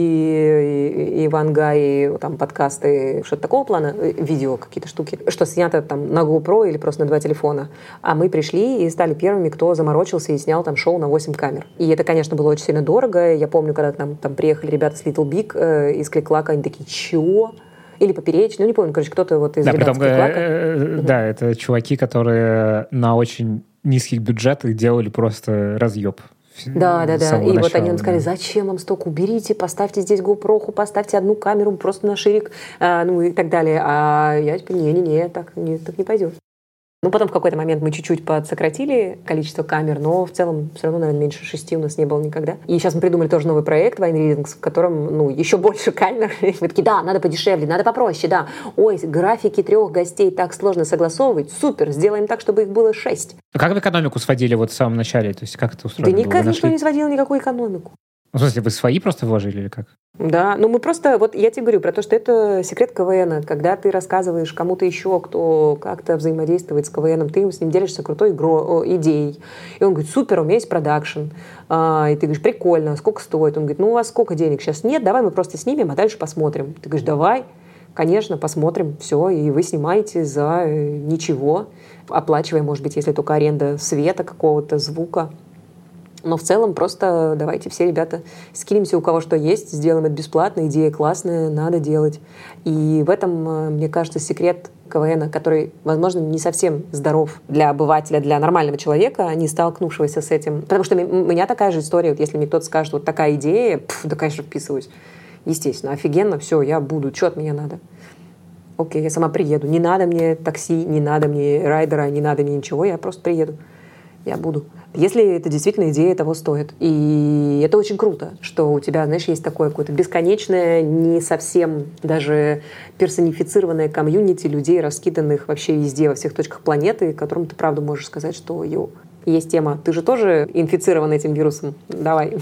влоги, ивангаи, там подкасты, что-то такого плана, видео какие-то штуки, что снято там на GoPro или просто на два телефона. А мы пришли и стали первыми, кто заморочился и снял там шоу на восемь камер. И это, конечно, было очень сильно дорого. Я помню, когда к нам там приехали ребята с Little Big э, из Клик-Клака, они такие, чего? Или Поперечный, ну не помню, короче, кто-то вот из да, ребят притом, с Клик-Клака. Э, угу. Да, это чуваки, которые на очень низких бюджетах делали просто разъеб. Да, да, да. И начала, вот они нам да. сказали, зачем вам столько, уберите, поставьте здесь GoPro, поставьте одну камеру просто на ширик, а, ну и так далее. А я типа, не-не-не, так не, так не пойдет. Ну, потом в какой-то момент мы чуть-чуть подсократили количество камер, но в целом все равно, наверное, меньше шести у нас не было никогда. И сейчас мы придумали тоже новый проект Wine Readings, в котором, ну, еще больше камер. Мы такие, да, надо подешевле, надо попроще, да. Ой, графики трех гостей так сложно согласовывать. Супер, сделаем так, чтобы их было шесть. А как вы экономику сводили вот в самом начале? То есть как это устроено? Да никак никто не сводил никакую экономику. В смысле, вы свои просто вложили или как? Да, ну мы просто, вот я тебе говорю про то, что это секрет КВН. Когда ты рассказываешь кому-то еще, кто как-то взаимодействует с КВНом, ты с ним делишься крутой игро, идеей. И он говорит, супер, у меня есть продакшн. А, и ты говоришь, прикольно, сколько стоит? Он говорит, ну у вас сколько денег сейчас нет, давай мы просто снимем, а дальше посмотрим. Ты говоришь, давай, конечно, посмотрим, все, и вы снимаете за ничего, оплачивая, может быть, если только аренда света какого-то, звука. Но в целом просто давайте все, ребята, скинемся у кого что есть, сделаем это бесплатно, идея классная, надо делать. И в этом, мне кажется, секрет КВН, который, возможно, не совсем здоров для обывателя, для нормального человека, не столкнувшегося с этим. Потому что у меня такая же история, вот если мне кто-то скажет, вот такая идея, пф, да, конечно, вписываюсь. Естественно, офигенно, все, я буду, что от меня надо? Окей, я сама приеду. Не надо мне такси, не надо мне райдера, не надо мне ничего, я просто приеду. Я буду. Если это действительно идея того стоит. И это очень круто, что у тебя, знаешь, есть такое какое-то бесконечное, не совсем даже персонифицированное комьюнити людей, раскиданных вообще везде, во всех точках планеты, которым ты правда можешь сказать, что йоу, есть тема. Ты же тоже инфицирован этим вирусом. Давай.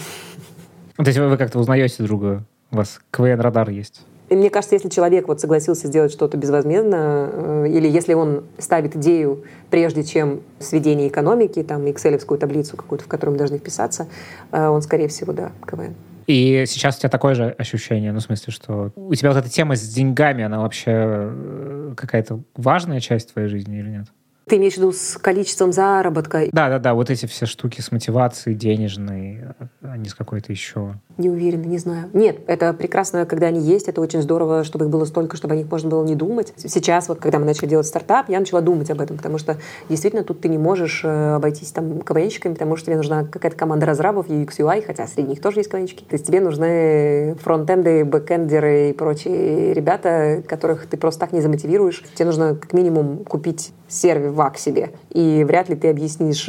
То есть вы как-то узнаете друг друга? У вас КВН-радар есть? И мне кажется, если человек вот согласился сделать что-то безвозмездно, э, или если он ставит идею, прежде чем сведение экономики, там, экселевскую таблицу какую-то, в которую мы должны вписаться, э, он, скорее всего, да, КВН. И сейчас у тебя такое же ощущение, ну, в смысле, что у тебя вот эта тема с деньгами, она вообще какая-то важная часть твоей жизни или нет? Ты имеешь в виду с количеством заработка? Да-да-да, вот эти все штуки с мотивацией денежной, а не с какой-то еще... Не уверена, не знаю. Нет, это прекрасно, когда они есть, это очень здорово, чтобы их было столько, чтобы о них можно было не думать. Сейчас, вот, когда мы начали делать стартап, я начала думать об этом, потому что действительно тут ты не можешь обойтись там КВНщиками, потому что тебе нужна какая-то команда разрабов, ю экс ю ай, хотя среди них тоже есть КВНщики. То есть тебе нужны фронтенды, бэкэндеры и прочие ребята, которых ты просто так не замотивируешь. Тебе нужно как минимум купить сервер себе. И вряд ли ты объяснишь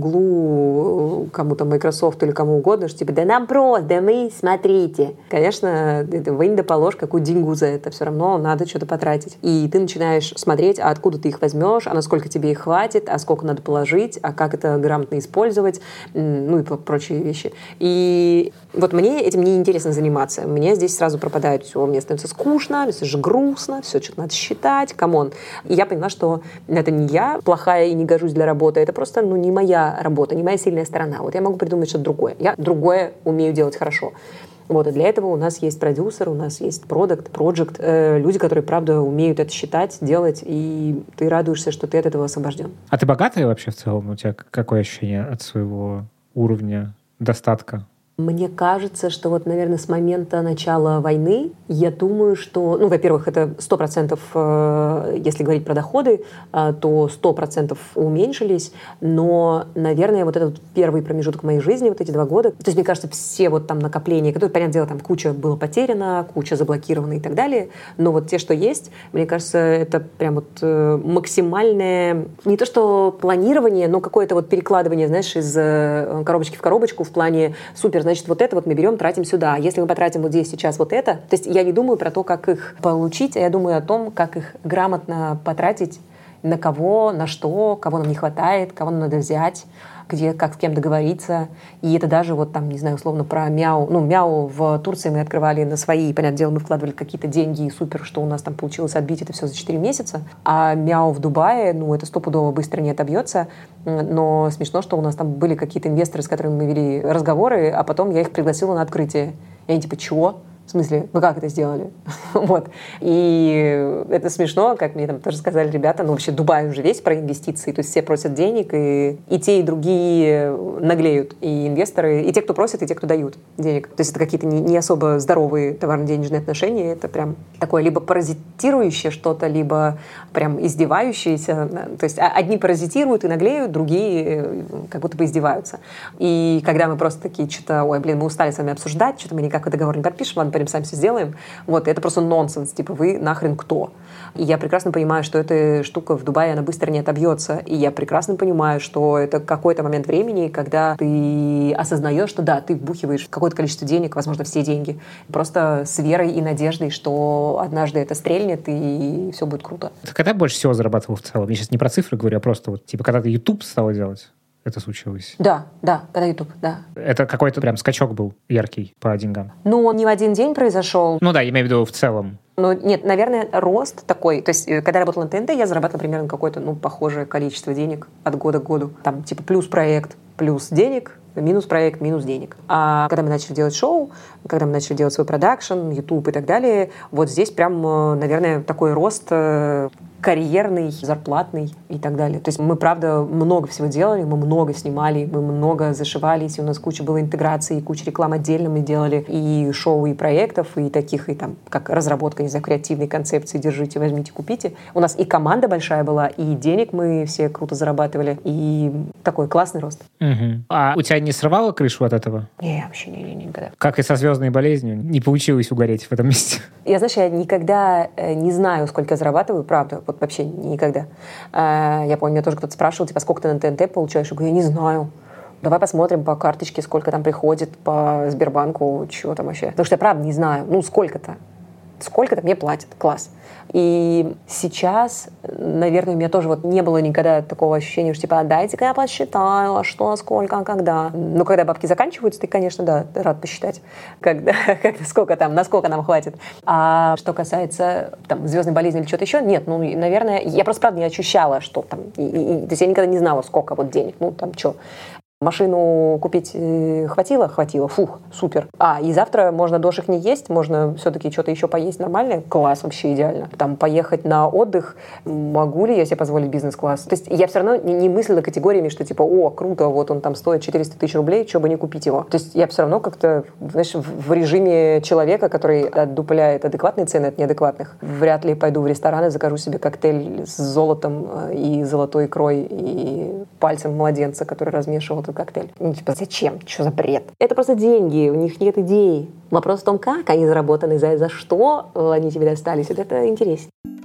Гуглу, кому-то Microsoft или кому угодно, что типа, да нам просто, да мы, смотрите. Конечно, вынь да положь какую деньгу за это. Все равно надо что-то потратить. И ты начинаешь смотреть, а откуда ты их возьмешь, а насколько тебе их хватит, а сколько надо положить, а как это грамотно использовать, ну и прочие вещи. И вот мне этим неинтересно заниматься. Мне здесь сразу пропадает все. Мне становится скучно, мне же грустно, все что-то надо считать, камон. И я поняла, что это не я плохая и не гожусь для работы, это просто ну, не моя работа, не моя сильная сторона. Вот я могу придумать что-то другое. Я другое умею делать хорошо. Вот, и для этого у нас есть продюсер, у нас есть продакт, проджект, э, люди, которые, правда, умеют это считать, делать, и ты радуешься, что ты от этого освобожден. А ты богатая вообще в целом? У тебя какое ощущение от своего уровня достатка? Мне кажется, что вот, наверное, с момента начала войны, я думаю, что, ну, во-первых, это сто процентов, если говорить про доходы, то сто процентов уменьшились, но, наверное, вот этот первый промежуток моей жизни, вот эти два года, то есть, мне кажется, все вот там накопления, которые, понятное дело, там куча было потеряно, куча заблокирована и так далее, но вот те, что есть, мне кажется, это прям вот максимальное, не то что планирование, но какое-то вот перекладывание, знаешь, из коробочки в коробочку в плане супер, значит, вот это вот мы берем, тратим сюда. Если мы потратим вот здесь сейчас вот это, то есть я не думаю про то, как их получить, а я думаю о том, как их грамотно потратить, на кого, на что, кого нам не хватает, кого нам надо взять, где, как с кем договориться. И это даже вот там, не знаю, условно про Мяу. Ну, Мяу в Турции мы открывали на свои, понятное дело, мы вкладывали какие-то деньги, и супер, что у нас там получилось отбить это все за четыре месяца. А Мяу в Дубае, ну, это стопудово быстро не отобьется. Но смешно, что у нас там были какие-то инвесторы, с которыми мы вели разговоры, а потом я их пригласила на открытие. И они типа, чего? В смысле, вы как это сделали? Вот. И это смешно, как мне там тоже сказали ребята, ну вообще Дубай уже весь про инвестиции, то есть все просят денег, и, и те, и другие наглеют, и инвесторы, и те, кто просит, и те, кто дают денег. То есть это какие-то не, не особо здоровые товарно-денежные отношения, это прям такое либо паразитирующее что-то, либо прям издевающееся. То есть одни паразитируют и наглеют, другие как будто бы издеваются. И когда мы просто такие, что-то, ой, блин, мы устали с вами обсуждать, что-то мы никак договор не подпишем, ладно, пойдем сами все сделаем. Вот, это просто нонсенс, типа, вы нахрен кто? И я прекрасно понимаю, что эта штука в Дубае, она быстро не отобьется. И я прекрасно понимаю, что это какой-то момент времени, когда ты осознаешь, что да, ты вбухиваешь какое-то количество денег, возможно, все деньги, просто с верой и надеждой, что однажды это стрельнет, и все будет круто. Ты когда больше всего зарабатывал в целом? Я сейчас не про цифры говорю, а просто вот, типа, когда ты YouTube стала делать? Это случилось? Да, да, когда YouTube, да. Это какой-то прям скачок был яркий по деньгам? Ну, он не в один день произошел. Ну да, я имею в виду в целом. Ну, нет, наверное, рост такой. То есть, когда я работала на ТНТ, я зарабатывала примерно какое-то, ну, похожее количество денег от года к году. Там, типа, плюс проект, плюс денег, минус проект, минус денег. А когда мы начали делать шоу, когда мы начали делать свой продакшн, YouTube и так далее, вот здесь прям, наверное, такой рост карьерный, зарплатный и так далее. То есть мы, правда, много всего делали, мы много снимали, мы много зашивались, и у нас куча было интеграций, и куча реклам отдельно мы делали, и шоу, и проектов, и таких, и там, как разработка, не знаю, креативной концепции «держите, возьмите, купите». У нас и команда большая была, и денег мы все круто зарабатывали, и такой классный рост. Угу. А у тебя не срывало крышу от этого? Не, вообще не, не, не, никогда. Как и со звездной болезнью, не получилось угореть в этом месте? Я, знаешь, я никогда не знаю, сколько я зарабатываю, правда, вот вообще никогда. Я помню, меня тоже кто-то спрашивал, типа, сколько ты на ТНТ получаешь? Я говорю, я не знаю. Давай посмотрим по карточке, сколько там приходит, по Сбербанку, чего там вообще. Потому что я, правда, не знаю. Ну, сколько-то. Сколько-то мне платят. Класс. И сейчас, наверное, у меня тоже вот не было никогда такого ощущения, что типа, дайте-ка я посчитаю, а что, сколько, а когда. Но когда бабки заканчиваются, ты, конечно, да, рад посчитать, когда, когда, сколько там, насколько нам хватит. А что касается там, звездной болезни или чего-то еще, нет, ну, наверное, я просто, правда, не ощущала, что там, и, и, то есть я никогда не знала, сколько вот денег, ну, там, что. Машину купить хватило? Хватило. Фух, супер. А, и завтра можно дошик не есть, можно все-таки что-то еще поесть нормальное? Класс, вообще идеально. Там поехать на отдых, могу ли я себе позволить бизнес-класс? То есть я все равно не, не мыслила категориями, что типа, о, круто, вот он там стоит четыреста тысяч рублей, что бы не купить его. То есть я все равно как-то, знаешь, в режиме человека, который отдупляет адекватные цены от неадекватных, вряд ли пойду в ресторан и закажу себе коктейль с золотом и золотой икрой и пальцем младенца, который размешивал коктейль. Ну, типа, зачем? Что за бред? Это просто деньги, у них нет идей. Вопрос в том, как они заработаны, за, за что они тебе достались. Вот это интересно.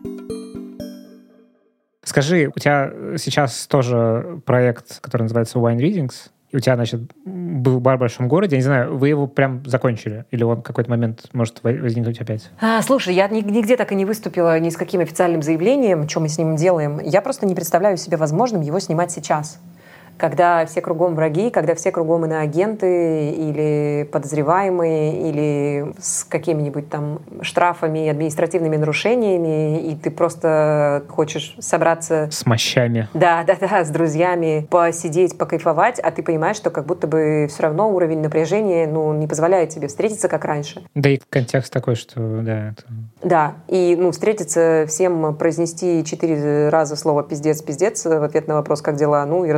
Скажи, у тебя сейчас тоже проект, который называется Wine Readings, и у тебя, значит, был бар в большом городе, я не знаю, вы его прям закончили? Или он в какой-то момент может возникнуть опять? А, слушай, я нигде так и не выступила ни с каким официальным заявлением, что мы с ним делаем. Я просто не представляю себе возможным его снимать сейчас. Когда все кругом враги, когда все кругом иноагенты или подозреваемые, или с какими-нибудь там штрафами, административными нарушениями, и ты просто хочешь собраться... С мощами. Да, да, да, с друзьями, посидеть, покайфовать, а ты понимаешь, что как будто бы все равно уровень напряжения, ну, не позволяет тебе встретиться как раньше. Да и контекст такой, что, да... Это... Да, и, ну, встретиться всем, произнести четыре раза слово «пиздец, пиздец» в ответ на вопрос «как дела?», ну, и разойтись.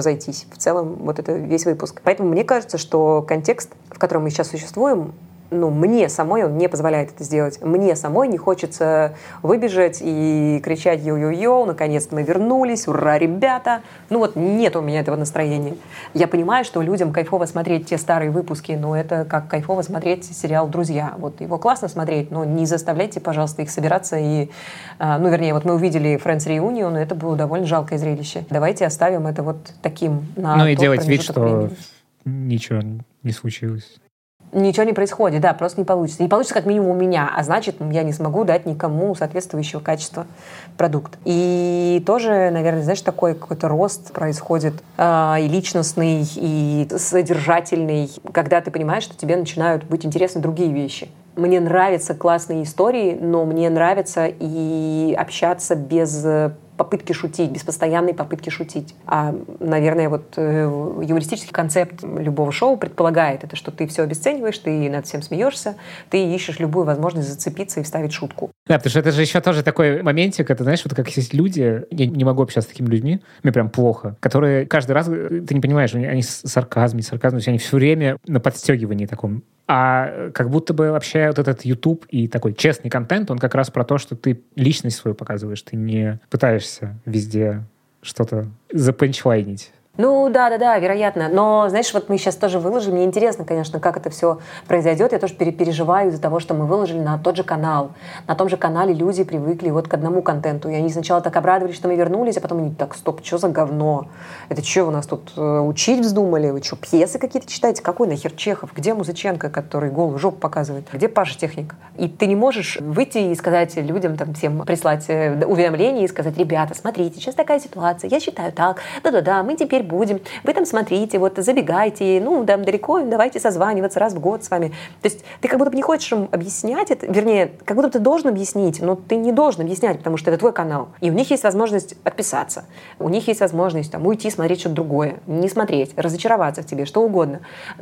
в целом вот это весь выпуск. Поэтому мне кажется, что контекст, в котором мы сейчас существуем, ну, мне самой он не позволяет это сделать. Мне самой не хочется выбежать и кричать «йо-йо-йо», наконец-то мы вернулись, ура, ребята. Ну вот нет у меня этого настроения. Я понимаю, что людям кайфово смотреть те старые выпуски, но это как кайфово смотреть сериал «Друзья». Вот его классно смотреть, но не заставляйте, пожалуйста, их собираться и... Ну, вернее, вот мы увидели Friends Reunion, и это было довольно жалкое зрелище. Давайте оставим это вот таким на Ну и делать вид, что времени. Ничего не случилось. Ничего не происходит, да, просто не получится. Не получится как минимум у меня, а значит, я не смогу дать никому соответствующего качества продукт. И тоже, наверное, знаешь, такой какой-то рост происходит э, и личностный, и содержательный, когда ты понимаешь, что тебе начинают быть интересны другие вещи. Мне нравятся классные истории, но мне нравится и общаться без попытки шутить, без постоянной попытки шутить. А, наверное, вот э, юмористический концепт любого шоу предполагает это, что ты все обесцениваешь, ты над всем смеешься, ты ищешь любую возможность зацепиться и вставить шутку. Да, потому что это же еще тоже такой моментик, это, знаешь, вот как есть люди, я не могу общаться с такими людьми, мне прям плохо, которые каждый раз, ты не понимаешь, они сарказм, не сарказм, то есть они все время на подстегивании таком. А как будто бы вообще вот этот YouTube и такой честный контент, он как раз про то, что ты личность свою показываешь, ты не пытаешься везде что-то запанчлайнить. Ну, да-да-да, вероятно. Но, знаешь, вот мы сейчас тоже выложили. Мне интересно, конечно, как это все произойдет. Я тоже переживаю из-за того, что мы выложили на тот же канал. На том же канале люди привыкли вот к одному контенту. И они сначала так обрадовались, что мы вернулись, а потом они так, стоп, что за говно? Это что, вы нас тут э, учить вздумали? Вы что, пьесы какие-то читаете? Какой нахер Чехов? Где Музыченко, который голую жопу показывает? Где Паша Техник? И ты не можешь выйти и сказать людям, там, всем прислать уведомление и сказать: ребята, смотрите, сейчас такая ситуация, я считаю так, да-да-да, мы теперь будем, вы там смотрите, вот забегайте, ну, там далеко, давайте созваниваться раз в год с вами. То есть ты как будто бы не хочешь им объяснять это, вернее, как будто бы ты должен объяснить, но ты не должен объяснять, потому что это твой канал. И у них есть возможность отписаться, у них есть возможность там уйти, смотреть что-то другое, не смотреть, разочароваться в тебе, что угодно.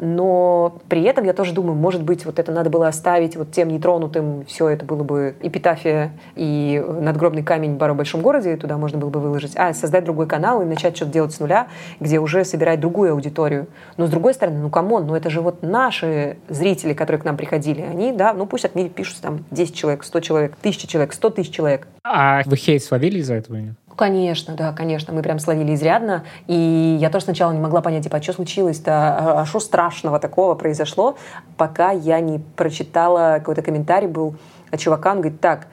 Но при этом я тоже думаю, может быть, вот это надо было оставить вот тем нетронутым, все это было бы эпитафия и надгробный камень в Баро большом городе, туда можно было бы выложить, а создать другой канал и начать что-то делать с нуля, где уже собирать другую аудиторию. Но с другой стороны, ну камон, ну это же вот наши зрители, которые к нам приходили, они, да, ну пусть отпишутся там десять человек, сто человек, тысяча человек, сто тысяч человек. А вы хейт словили из-за этого? Нет? Конечно, да, конечно, мы прям словили изрядно, и я тоже сначала не могла понять, типа, а что случилось-то, а что страшного такого произошло, пока я не прочитала, какой-то комментарий был от чувака, он говорит: так,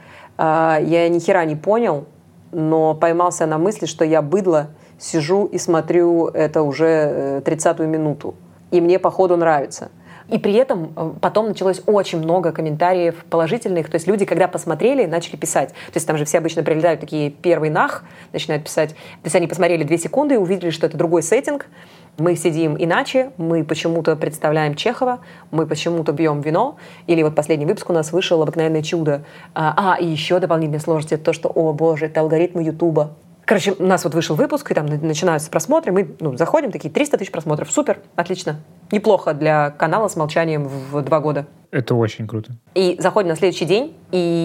я ни хера не понял, но поймался на мысли, что я быдло, сижу и смотрю это уже тридцатую минуту, и мне, походу, нравится. И при этом потом началось очень много комментариев положительных. То есть люди, когда посмотрели, начали писать. То есть там же все обычно прилетают такие первый нах, начинают писать. То есть они посмотрели две секунды и увидели, что это другой сеттинг. Мы сидим иначе, мы почему-то представляем Чехова, мы почему-то пьем вино. Или вот последний выпуск у нас вышел «Обыкновенное чудо». А, и еще дополнительная сложность — это то, что, о боже, это алгоритмы Ютуба. Короче, у нас вот вышел выпуск, и там начинаются просмотры, мы ну, заходим, такие триста тысяч просмотров. Супер, отлично. Неплохо для канала с молчанием в два года. Это очень круто. И заходим на следующий день,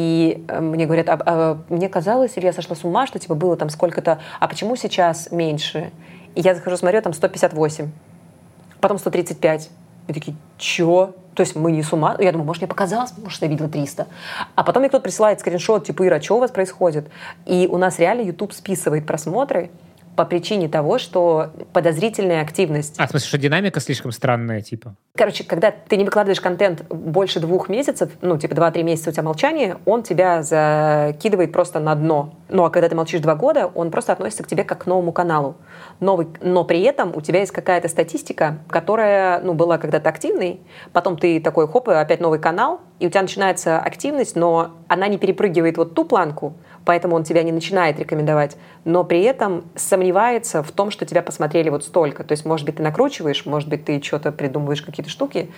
и мне говорят: а, а, мне казалось, или я сошла с ума, что типа было там сколько-то, а почему сейчас меньше? И я захожу, смотрю, там сто пятьдесят восемь, потом сто тридцать пять. И такие: чё? То есть мы не с ума. Я думаю, может, мне показалось, может, я видела триста. А потом мне кто-то присылает скриншот, типа: Ира, что у вас происходит? И у нас реально YouTube списывает просмотры по причине того, что подозрительная активность. А, в смысле, что динамика слишком странная, типа? Короче, когда ты не выкладываешь контент больше двух месяцев, ну, типа два-три месяца у тебя молчание, он тебя закидывает просто на дно. Ну, а когда ты молчишь два года, он просто относится к тебе как к новому каналу. Новый, но при этом у тебя есть какая-то статистика, которая, ну, была когда-то активной, потом ты такой, хоп, опять новый канал, и у тебя начинается активность, но она не перепрыгивает вот ту планку, поэтому он тебя не начинает рекомендовать, но при этом сомневается в том, что тебя посмотрели вот столько. То есть, может быть, ты накручиваешь, может быть, ты что-то придумываешь, какие-то штуки,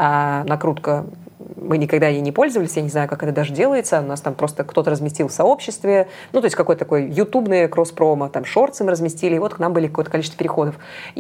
а накрутка, мы никогда ей не пользовались, я не знаю, как это даже делается, у нас там просто кто-то разместил в сообществе, ну, то есть какой-то такой ютубный кросс-промо, там шортсы мы разместили, и вот к нам были какое-то количество переходов.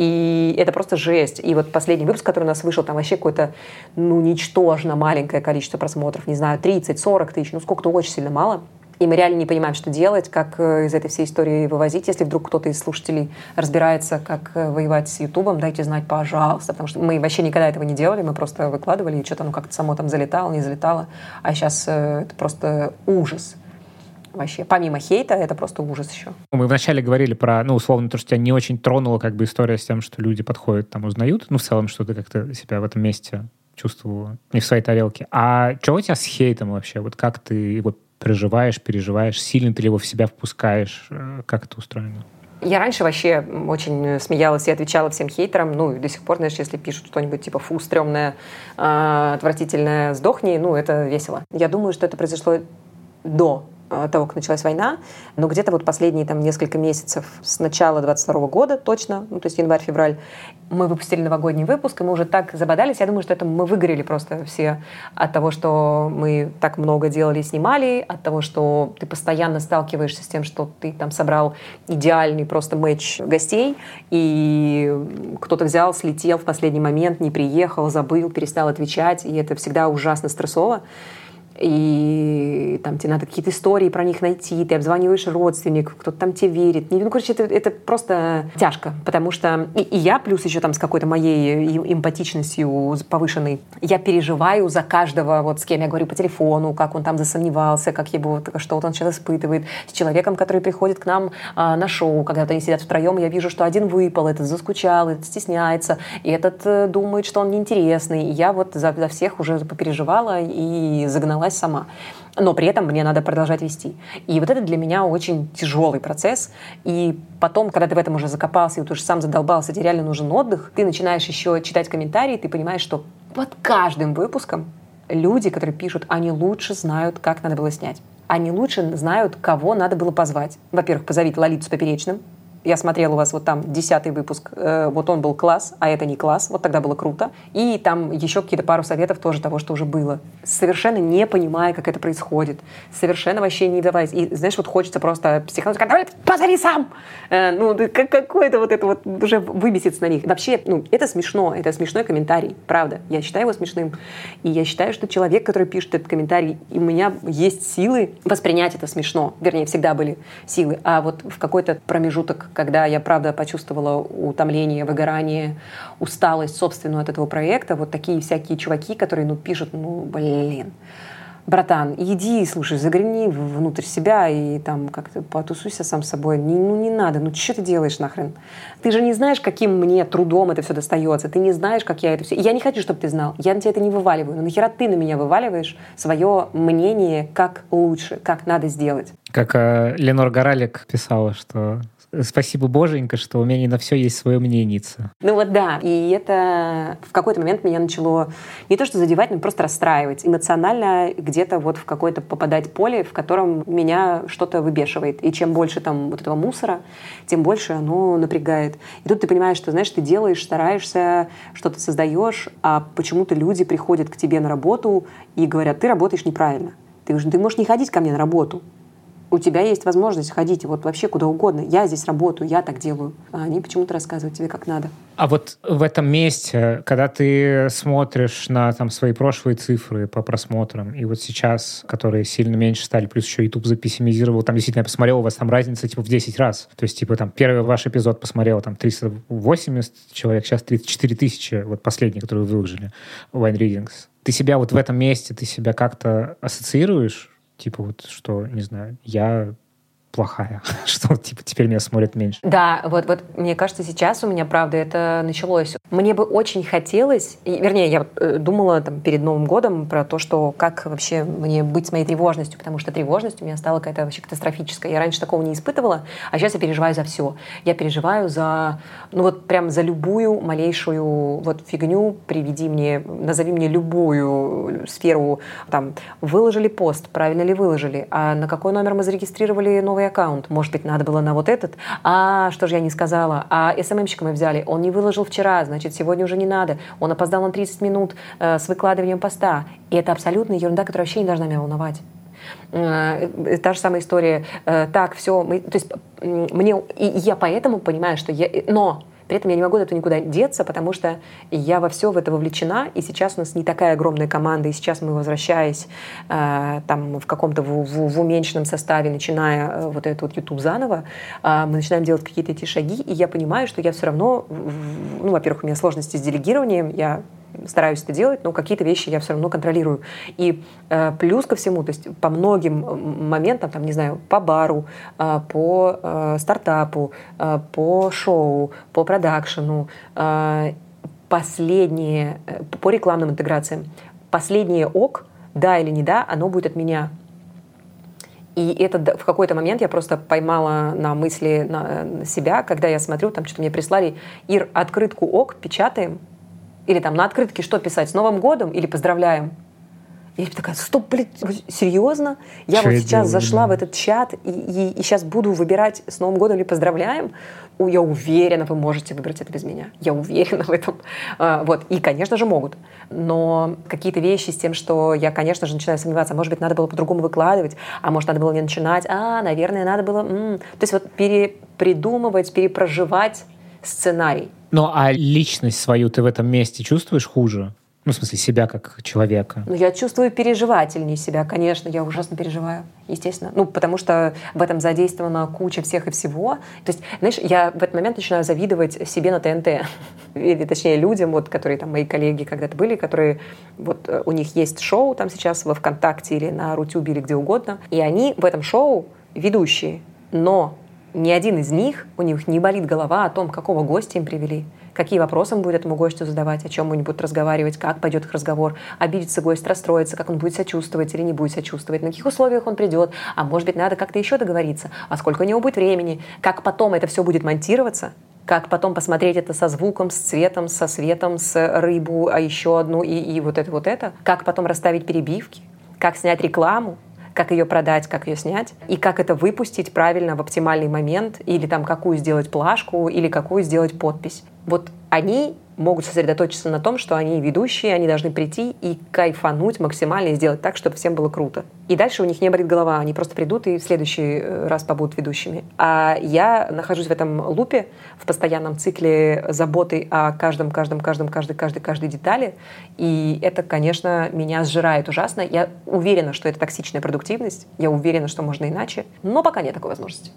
И это просто жесть. И вот последний выпуск, который у нас вышел, там вообще какое-то, ну, ничтожно маленькое количество просмотров, не знаю, тридцать-сорок тысяч, ну, сколько-то очень сильно мало. И мы реально не понимаем, что делать, как из этой всей истории вывозить. Если вдруг кто-то из слушателей разбирается, как воевать с Ютубом, дайте знать, пожалуйста. Потому что мы вообще никогда этого не делали, мы просто выкладывали, и что-то оно как-то само там залетало, не залетало. А сейчас это просто ужас. Вообще, помимо хейта, это просто ужас еще. Мы вначале говорили про, ну, условно, то, что тебя не очень тронула как бы история с тем, что люди подходят, там, узнают. Ну, в целом, что ты как-то себя в этом месте чувствовала не в своей тарелке. А что у тебя с хейтом вообще? Вот как ты его переживаешь, переживаешь? Сильно ты ли его в себя впускаешь? Как это устроено? Я раньше вообще очень смеялась и отвечала всем хейтерам. Ну, и до сих пор, знаешь, если пишут что-нибудь типа «фу, стрёмное, э, отвратительное, сдохни», ну, это весело. Я думаю, что это произошло до того, как началась война, но где-то вот последние там несколько месяцев с начала двадцать второго года точно, ну, то есть январь-февраль, мы выпустили новогодний выпуск, и мы уже так забодались. Я думаю, что это мы выгорели просто все от того, что мы так много делали и снимали, от того, что ты постоянно сталкиваешься с тем, что ты там собрал идеальный просто матч гостей, и кто-то взял, слетел в последний момент, не приехал, забыл, перестал отвечать, и это всегда ужасно стрессово. И там тебе надо какие-то истории про них найти, ты обзваниваешь родственников, кто-то там тебе верит. Ну, короче, это, это просто тяжко, потому что и, и я, плюс еще там с какой-то моей эмпатичностью повышенной, я переживаю за каждого, вот с кем я говорю по телефону, как он там засомневался, как его, что вот он сейчас испытывает, с человеком, который приходит к нам а, на шоу, когда вот они сидят втроем, и я вижу, что один выпал, этот заскучал, этот стесняется, и этот э, думает, что он неинтересный. И я вот за, за всех уже попереживала и загналась сама. Но при этом мне надо продолжать вести. И вот это для меня очень тяжелый процесс. И потом, когда ты в этом уже закопался и вот уже сам задолбался, тебе реально нужен отдых, ты начинаешь еще читать комментарии, ты понимаешь, что под каждым выпуском люди, которые пишут, они лучше знают, как надо было снять. Они лучше знают, кого надо было позвать. Во-первых, позовите Лолиту с Поперечным. Я смотрела у вас вот там десятый выпуск, э, вот он был класс, а это не класс, вот тогда было круто. И там еще какие-то пару советов тоже того, что уже было. Совершенно не понимая, как это происходит. Совершенно вообще не вдаваясь. И, знаешь, вот хочется просто психануть, давай, позови сам! Э, ну, как, какое-то вот это вот уже выбесится на них. Вообще, ну, это смешно, это смешной комментарий, правда. Я считаю его смешным. И я считаю, что человек, который пишет этот комментарий, и у меня есть силы воспринять это смешно. Вернее, всегда были силы. А вот в какой-то промежуток, когда я, правда, почувствовала утомление, выгорание, усталость собственную от этого проекта, вот такие всякие чуваки, которые, ну, пишут, ну, блин, братан, иди, слушай, загляни внутрь себя и там как-то потусуйся сам с собой. Не, ну, не надо, ну, что ты делаешь нахрен? Ты же не знаешь, каким мне трудом это все достается. Ты не знаешь, как я это все... Я не хочу, чтобы ты знал. Я на тебя это не вываливаю. Но нахера ты на меня вываливаешь свое мнение, как лучше, как надо сделать? Как э, Ленор Горалик писала, что спасибо, боженька, что у меня не на все есть свое мненице. Ну вот да, и это в какой-то момент меня начало не то что задевать, но просто расстраивать. Эмоционально где-то вот в какое-то попадать поле, в котором меня что-то выбешивает. И чем больше там вот этого мусора, тем больше оно напрягает. И тут ты понимаешь, что, знаешь, ты делаешь, стараешься, что-то создаешь, а почему-то люди приходят к тебе на работу и говорят, ты работаешь неправильно. Ты, ты можешь не ходить ко мне на работу. У тебя есть возможность ходить вот вообще куда угодно. Я здесь работаю, я так делаю. А они почему-то рассказывают тебе, как надо. А вот в этом месте, когда ты смотришь на там свои прошлые цифры по просмотрам, и вот сейчас, которые сильно меньше стали, плюс еще YouTube запессимизировал, там действительно я посмотрел, у вас там разница типа в десять раз. То есть типа там первый ваш эпизод посмотрел там триста восемьдесят человек, сейчас тридцать четыре тысячи, вот последний, который вы выложили, Wine Readings. Ты себя вот в этом месте, ты себя как-то ассоциируешь? Типа вот, что, не знаю, я плохая, что типа теперь меня смотрят меньше. Да, вот, вот мне кажется, сейчас у меня, правда, это началось. Мне бы очень хотелось, и, вернее, я э, думала там, перед Новым годом про то, что как вообще мне быть с моей тревожностью, потому что тревожность у меня стала какая-то вообще катастрофическая. Я раньше такого не испытывала, а сейчас я переживаю за все. Я переживаю за, ну вот прям за любую малейшую вот фигню, приведи мне, назови мне любую сферу, там, выложили пост, правильно ли выложили, а на какой номер мы зарегистрировали новый аккаунт. Может быть, надо было на вот этот. А что же я не сказала? А эс эм эм-щика мы взяли. Он не выложил вчера, значит, сегодня уже не надо. Он опоздал на тридцать минут э, с выкладыванием поста. И это абсолютно ерунда, которая вообще не должна меня волновать. Э, та же самая история. Э, так, все. Мы, то есть, мне, и я поэтому понимаю, что я... Но При этом я не могу от этого никуда деться, потому что я во все в это вовлечена, и сейчас у нас не такая огромная команда, и сейчас мы, возвращаясь э, там в каком-то в, в, в уменьшенном составе, начиная э, вот этот вот YouTube заново, э, мы начинаем делать какие-то эти шаги, и я понимаю, что я все равно, ну, во-первых, у меня сложности с делегированием, я стараюсь это делать, но какие-то вещи я все равно контролирую. И э, плюс ко всему, то есть по многим моментам, там, не знаю, по бару, э, по э, стартапу, э, по шоу, по продакшену, э, последние, э, по рекламным интеграциям, последнее ок, да или не да, оно будет от меня. И это в какой-то момент я просто поймала на мысли на себя, когда я смотрю, там что-то мне прислали: Ир, открытку ок, печатаем. Или там на открытке что писать? С Новым годом или поздравляем? И я такая: стоп, блин, серьезно? Я Что вот я сейчас делаю, зашла да. в этот чат и, и, и сейчас буду выбирать с Новым годом или поздравляем? У, я уверена, вы можете выбрать это без меня. Я уверена в этом. А, вот. И, конечно же, могут. Но какие-то вещи с тем, что я, конечно же, начинаю сомневаться, может быть, надо было по-другому выкладывать, а может, надо было не начинать, а, наверное, надо было... М-м. То есть вот перепридумывать, перепроживать сценарий. Ну, а личность свою ты в этом месте чувствуешь хуже? Ну, в смысле, себя как человека. Ну, я чувствую переживательнее себя, конечно, я ужасно переживаю, естественно. Ну, потому что в этом задействована куча всех и всего. То есть, знаешь, я в этот момент начинаю завидовать себе на ТНТ. Или, точнее, людям, вот, которые там мои коллеги когда-то были, которые, вот, у них есть шоу там сейчас во ВКонтакте или на Рутюбе или где угодно, и они в этом шоу ведущие, но ни один из них, у них не болит голова о том, какого гостя им привели, какие вопросы он будет этому гостю задавать, о чем они будут разговаривать, как пойдет их разговор, обидится гость, расстроится, как он будет себя чувствовать или не будет себя чувствовать, на каких условиях он придет, а может быть, надо как-то еще договориться, а сколько у него будет времени, как потом это все будет монтироваться, как потом посмотреть это со звуком, с цветом, со светом, с рыбу, а еще одну и, и вот это вот это, как потом расставить перебивки, как снять рекламу, как ее продать, как ее снять, и как это выпустить правильно в оптимальный момент, или там какую сделать плашку, или какую сделать подпись. Вот они могут сосредоточиться на том, что они ведущие, они должны прийти и кайфануть максимально и сделать так, чтобы всем было круто. И дальше у них не болит голова, они просто придут и в следующий раз побудут ведущими. А я нахожусь в этом лупе, в постоянном цикле заботы о каждом, каждом, каждом, каждой, каждой, каждой детали. И это, конечно, меня сжирает ужасно. Я уверена, что это токсичная продуктивность, я уверена, что можно иначе, но пока нет такой возможности.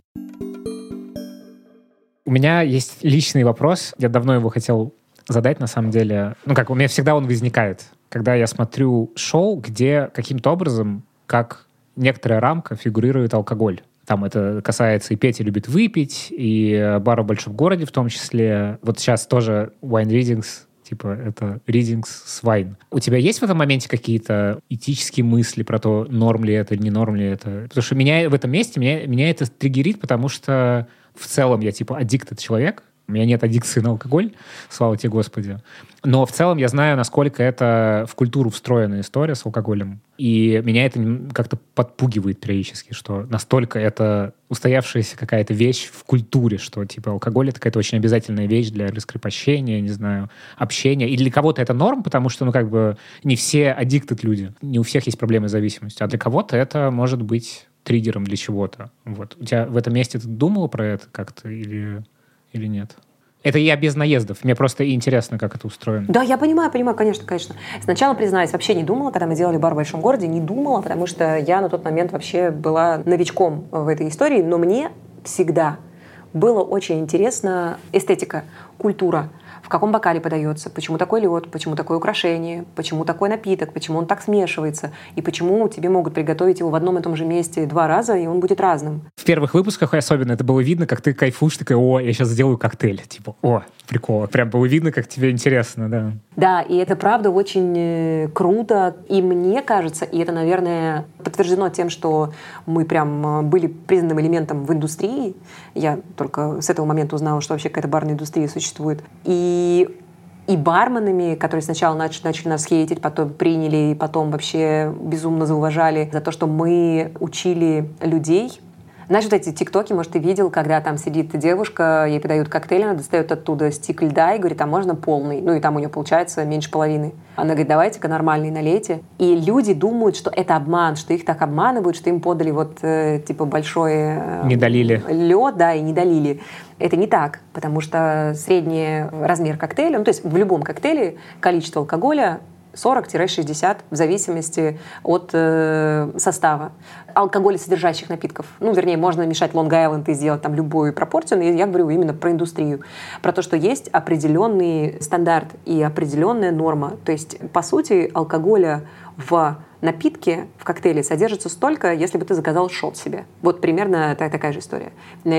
У меня есть личный вопрос, я давно его хотел задать, на самом деле. Ну, как, у меня всегда он возникает, когда я смотрю шоу, где каким-то образом, как некоторая рамка, фигурирует алкоголь. Там это касается и Петя любит выпить, и бара в большом городе в том числе. Вот сейчас тоже wine readings, типа это readings с wine. У тебя есть в этом моменте какие-то этические мысли про то, норм ли это, не норм ли это? Потому что меня в этом месте, меня, меня это триггерит, потому что в целом я типа addicted человек. У меня нет аддикции на алкоголь, слава тебе, Господи. Но в целом я знаю, насколько это в культуру встроенная история с алкоголем. И меня это как-то подпугивает периодически, что настолько это устоявшаяся какая-то вещь в культуре, что типа алкоголь — это какая-то очень обязательная вещь для раскрепощения, не знаю, общения. И для кого-то это норм, потому что, ну, как бы не все addicted люди, не у всех есть проблемы с зависимостью, а для кого-то это может быть триггером для чего-то. Вот. У тебя в этом месте ты думала про это как-то или... Или нет? Это я без наездов. Мне просто интересно, как это устроено. Да, я понимаю, понимаю, конечно, конечно. Сначала, признаюсь, вообще не думала, когда мы делали бар в большом городе, не думала, потому что я на тот момент вообще была новичком в этой истории, но мне всегда было очень интересно эстетика, культура, в каком бокале подается, почему такой лед, почему такое украшение, почему такой напиток, почему он так смешивается, и почему тебе могут приготовить его в одном и том же месте два раза, и он будет разным. В первых выпусках особенно это было видно, как ты кайфуешь, такая: о, я сейчас сделаю коктейль. Типа, о, прикол. Прям было видно, как тебе интересно, да. Да, и это правда очень э, круто, и мне кажется, и это, наверное, подтверждено тем, что мы прям были признанным элементом в индустрии. Я только с этого момента узнала, что вообще какая-то барная индустрия существует. И И барменами, которые сначала начали, начали нас хейтить, потом приняли, и потом вообще безумно зауважали за то, что мы учили людей Знаешь, вот эти тиктоки, может, ты видел, когда там сидит девушка, ей подают коктейль, она достает оттуда стик льда и говорит, а можно полный? Ну и там у нее получается меньше половины. Она говорит, давайте-ка нормальный налейте. И люди думают, что это обман, что их так обманывают, что им подали вот э, типа большой э, не долили. лед, да, и не долили. Это не так, потому что средний размер коктейля, ну то есть в любом коктейле количество алкоголя сорок-шестьдесят в зависимости от э, состава. Алкоголесодержащих напитков. Ну, вернее, можно мешать Лонг-Айленд и сделать там любую пропорцию, но я говорю именно про индустрию. Про то, что есть определенный стандарт и определенная норма. То есть, по сути, алкоголя в напитке, в коктейле содержится столько, если бы ты заказал шот себе. Вот примерно такая же история.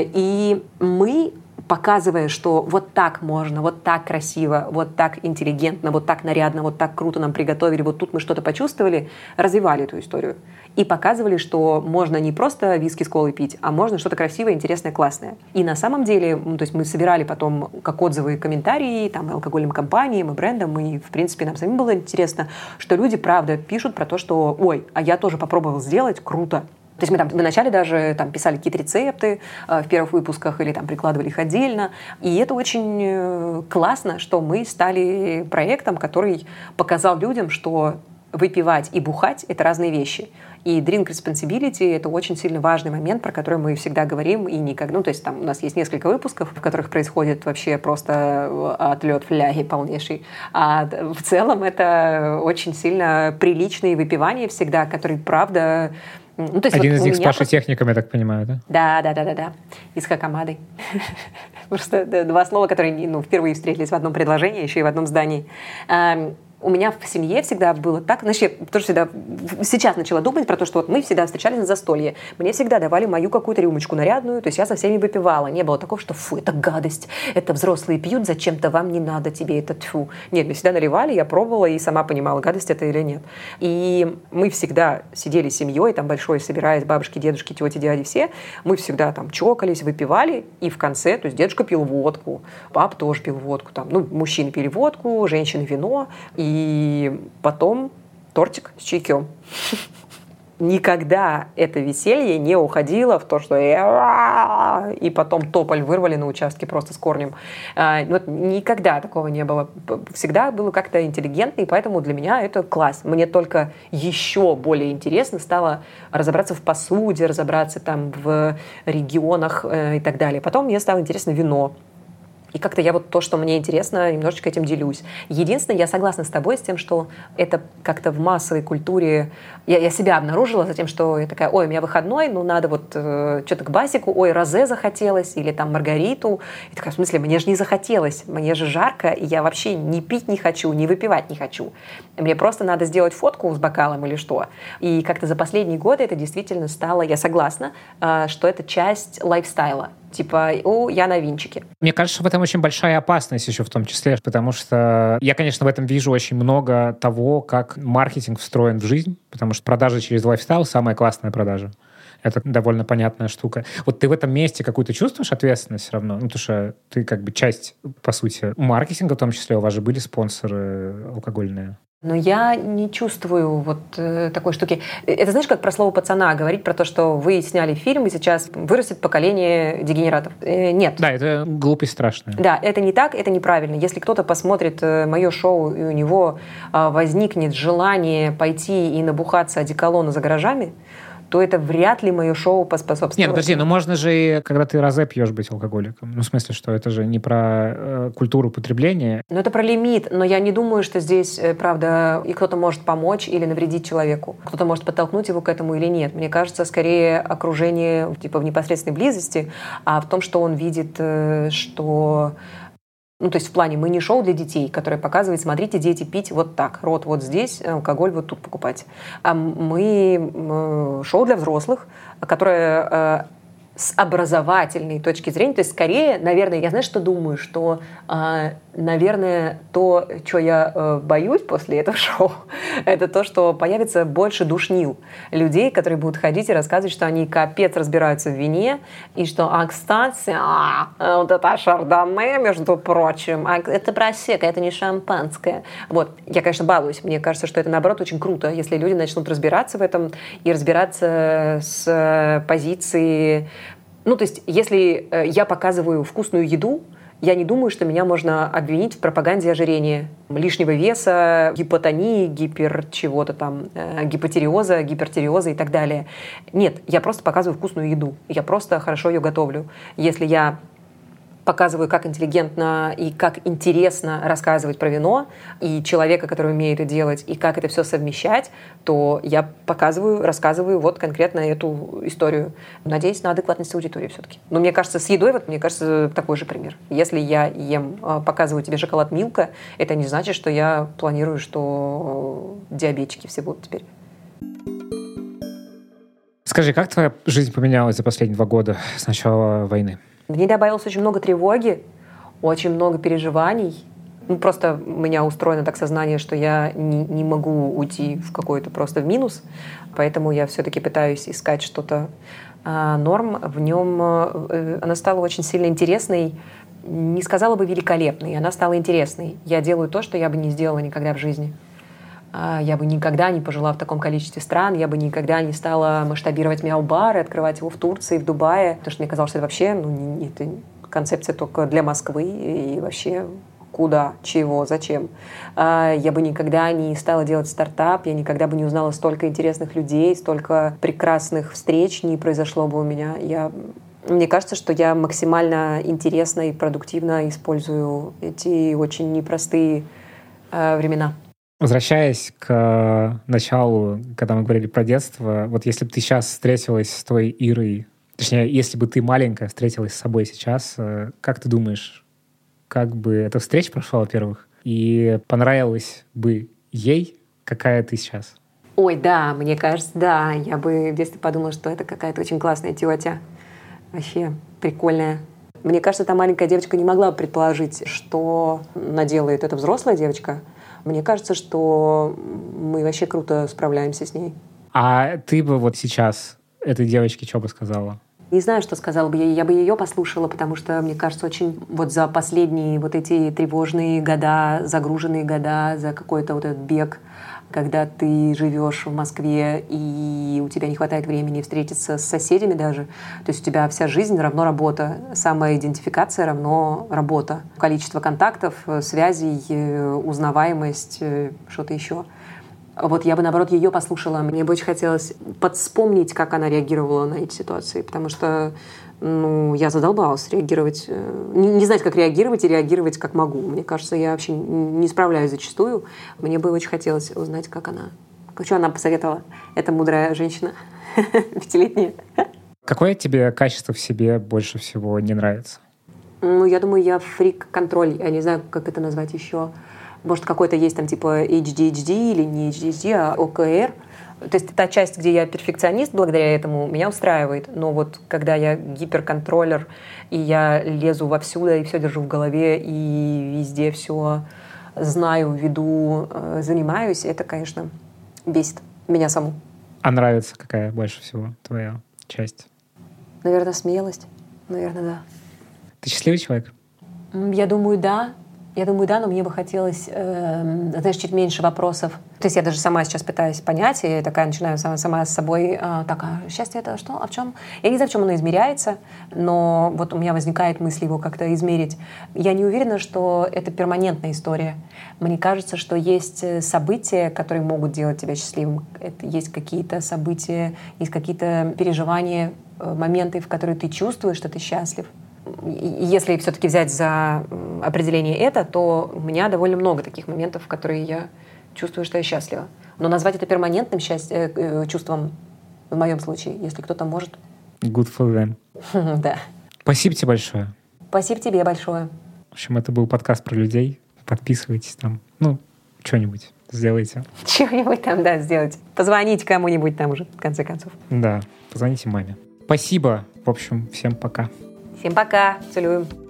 И мы, показывая, что вот так можно, вот так красиво, вот так интеллигентно, вот так нарядно, вот так круто нам приготовили, вот тут мы что-то почувствовали, развивали эту историю. И показывали, что можно не просто виски с колой пить, а можно что-то красивое, интересное, классное. И на самом деле, ну, то есть мы собирали потом как отзывы и комментарии там, и алкогольным компаниям, и брендам, и, в принципе, нам самим было интересно, что люди, правда, пишут про то, что «Ой, а я тоже попробовал сделать, круто». То есть мы там вначале даже там, писали какие-то рецепты э, в первых выпусках или там прикладывали их отдельно. И это очень э, классно, что мы стали проектом, который показал людям, что выпивать и бухать — это разные вещи. И drink responsibility — это очень сильно важный момент, про который мы всегда говорим. И никак, ну, то есть там у нас есть несколько выпусков, в которых происходит вообще просто отлет фляги полнейший. А в целом это очень сильно приличные выпивания всегда, которые, правда... Ну, то есть Один вот из них с Пашей просто... техником, я так понимаю, да? Да, да, да, да, да. И с Хакамадой. Просто два слова, которые ну, впервые встретились в одном предложении, еще и в одном здании. У меня в семье всегда было так, знаешь, я тоже всегда сейчас начала думать про то, что вот мы всегда встречались на застолье, мне всегда давали мою какую-то рюмочку нарядную, то есть я со всеми выпивала, не было такого, что фу, это гадость, это взрослые пьют, зачем-то вам не надо, тебе это тьфу. Нет, мне всегда наливали, я пробовала и сама понимала, гадость это или нет. И мы всегда сидели с семьей, там большой, собираясь, бабушки, дедушки, тети, дяди, все, мы всегда там чокались, выпивали, и в конце, то есть дедушка пил водку, папа тоже пил водку, там, ну, мужчины пили водку, женщины вино, и И потом тортик с чайком. Никогда это веселье не уходило в то, что и потом тополь вырвали на участке просто с корнем. Вот никогда такого не было. Всегда было как-то интеллигентно, и поэтому для меня это класс. Мне только еще более интересно стало разобраться в посуде, разобраться там в регионах и так далее. Потом мне стало интересно вино. И как-то я вот то, что мне интересно, немножечко этим делюсь. Единственное, я согласна с тобой с тем, что это как-то в массовой культуре... Я, я себя обнаружила за тем, что я такая, ой, у меня выходной, ну надо вот э, что-то к басику, ой, розе захотелось, или там маргариту. И такая, в смысле, мне же не захотелось, мне же жарко, и я вообще ни пить не хочу, ни выпивать не хочу. Мне просто надо сделать фотку с бокалом или что. И как-то за последние годы это действительно стало, я согласна, э, что это часть лайфстайла. Типа, о, я на винчике. Мне кажется, в этом очень большая опасность еще в том числе, потому что я, конечно, в этом вижу очень много того, как маркетинг встроен в жизнь, потому что продажа через лайфстайл — самая классная продажа. Это довольно понятная штука. Вот ты в этом месте какую-то чувствуешь ответственность все равно? Ну, потому что ты как бы часть, по сути, маркетинга в том числе. У вас же были спонсоры алкогольные. Но я не чувствую вот э, такой штуки. Это знаешь, как про слово пацана говорить, про то, что вы сняли фильм, и сейчас вырастет поколение дегенератов. Э, нет. Да, это глупость страшная. Да, это не так, это неправильно. Если кто-то посмотрит э, мое шоу, и у него э, возникнет желание пойти и набухаться одеколона за гаражами, то это вряд ли мое шоу поспособствует. Нет, подожди, ну можно же и, когда ты розе пьешь, быть алкоголиком. Ну, в смысле, что это же не про э, культуру потребления. Ну, это про лимит, но я не думаю, что здесь, правда, и кто-то может помочь или навредить человеку. Кто-то может подтолкнуть его к этому или нет. Мне кажется, скорее окружение типа в непосредственной близости, а в том, что он видит, что... Ну, то есть в плане мы не шоу для детей, которое показывает, смотрите, дети, пить вот так, рот вот здесь, алкоголь вот тут покупать. А мы шоу для взрослых, которое с образовательной точки зрения, то есть скорее, наверное, я знаю, что думаю, что, наверное, то, что я боюсь после этого шоу, это то, что появится больше душнил людей, которые будут ходить и рассказывать, что они капец разбираются в вине, и что, а, кстати, а, вот это шардоне, между прочим, а, это просека, это не шампанское. Вот, я, конечно, балуюсь, мне кажется, что это, наоборот, очень круто, если люди начнут разбираться в этом и разбираться с позиции Ну, то есть, если э, я показываю вкусную еду, я не думаю, что меня можно обвинить в пропаганде ожирения, лишнего веса, гипотонии, гипер чего-то там, э, гипотериоза, гипертиреоза и так далее. Нет, я просто показываю вкусную еду. Я просто хорошо ее готовлю. Если я показываю, как интеллигентно и как интересно рассказывать про вино, и человека, который умеет это делать, и как это все совмещать, то я показываю, рассказываю вот конкретно эту историю. Надеюсь на адекватность аудитории все-таки. Но мне кажется, с едой, вот мне кажется, такой же пример. Если я ем, показываю тебе шоколад Милка, это не значит, что я планирую, что диабетики все будут теперь. Скажи, как твоя жизнь поменялась за последние два года с начала войны? В ней добавилось очень много тревоги, очень много переживаний. Ну, просто у меня устроено так сознание, что я не, не могу уйти в какой-то просто в минус, поэтому я все-таки пытаюсь искать что-то а, норм. В нем а, она стала очень сильно интересной, не сказала бы великолепной, она стала интересной. Я делаю то, что я бы не сделала никогда в жизни. Я бы никогда не пожила в таком количестве стран, я бы никогда не стала масштабировать мяу-бар и открывать его в Турции, в Дубае, потому что мне казалось, что это вообще ну, это концепция только для Москвы и вообще куда, чего, зачем. Я бы никогда не стала делать стартап, я никогда бы не узнала столько интересных людей, столько прекрасных встреч не произошло бы у меня. Я... Мне кажется, что я максимально интересно и продуктивно использую эти очень непростые времена. Возвращаясь к началу, когда мы говорили про детство, вот если бы ты сейчас встретилась с той Ирой, точнее, если бы ты маленькая встретилась с собой сейчас, как ты думаешь, как бы эта встреча прошла, во-первых, и понравилась бы ей, какая ты сейчас? Ой, да, мне кажется, да. Я бы в детстве подумала, что это какая-то очень классная тетя. Вообще прикольная. Мне кажется, та маленькая девочка не могла предположить, что наделает эта взрослая девочка. Мне кажется, что мы вообще круто справляемся с ней. А ты бы вот сейчас этой девочке что бы сказала? Не знаю, что сказала бы я. Я бы ее послушала, потому что, мне кажется, очень вот за последние вот эти тревожные года, загруженные года, за какой-то вот этот бег, когда ты живешь в Москве, и у тебя не хватает времени встретиться с соседями даже. То есть у тебя вся жизнь равно работа, самоидентификация равно работа. Количество контактов, связей, узнаваемость, что-то еще. Вот я бы, наоборот, ее послушала. Мне бы очень хотелось подвспомнить, как она реагировала на эти ситуации, потому что ну, я задолбалась реагировать, не, не знать, как реагировать и реагировать, как могу. Мне кажется, я вообще не справляюсь зачастую. Мне бы очень хотелось узнать, как она, что она посоветовала. Это мудрая женщина, пятилетняя. Какое тебе качество в себе больше всего не нравится? Ну, я думаю, я фрик-контроль. Я не знаю, как это назвать еще. Может, какой-то есть там типа эйч ди эйч ди или не эйч ди эйч ди, а о ка эр. То есть та часть, где я перфекционист, благодаря этому меня устраивает. Но вот когда я гиперконтроллер, и я лезу вовсюду, и все держу в голове, и везде все знаю, веду, занимаюсь, это, конечно, бесит меня саму. А нравится какая больше всего твоя часть? Наверное, смелость. Наверное, да. Ты счастливый человек? Я думаю, да. Я думаю, да, но мне бы хотелось, э, знаешь, чуть меньше вопросов. То есть я даже сама сейчас пытаюсь понять, и такая начинаю сама, сама с собой, э, так, а счастье это что? А в чем? Я не знаю, в чем оно измеряется, но вот у меня возникает мысль его как-то измерить. Я не уверена, что это перманентная история. Мне кажется, что есть события, которые могут делать тебя счастливым. Это есть какие-то события, есть какие-то переживания, моменты, в которые ты чувствуешь, что ты счастлив. Если все-таки взять за определение это, то у меня довольно много таких моментов, в которые я чувствую, что я счастлива. Но назвать это перманентным счастьем, чувством в моем случае, если кто-то может. Good for them. Да. Спасибо тебе большое. Спасибо тебе большое. В общем, это был подкаст про людей. Подписывайтесь там. Ну, что-нибудь сделайте. Что-нибудь там, да, сделайте. Позвоните кому-нибудь там уже, в конце концов. Да, позвоните маме. Спасибо. В общем, всем пока. Всем пока. Целуем.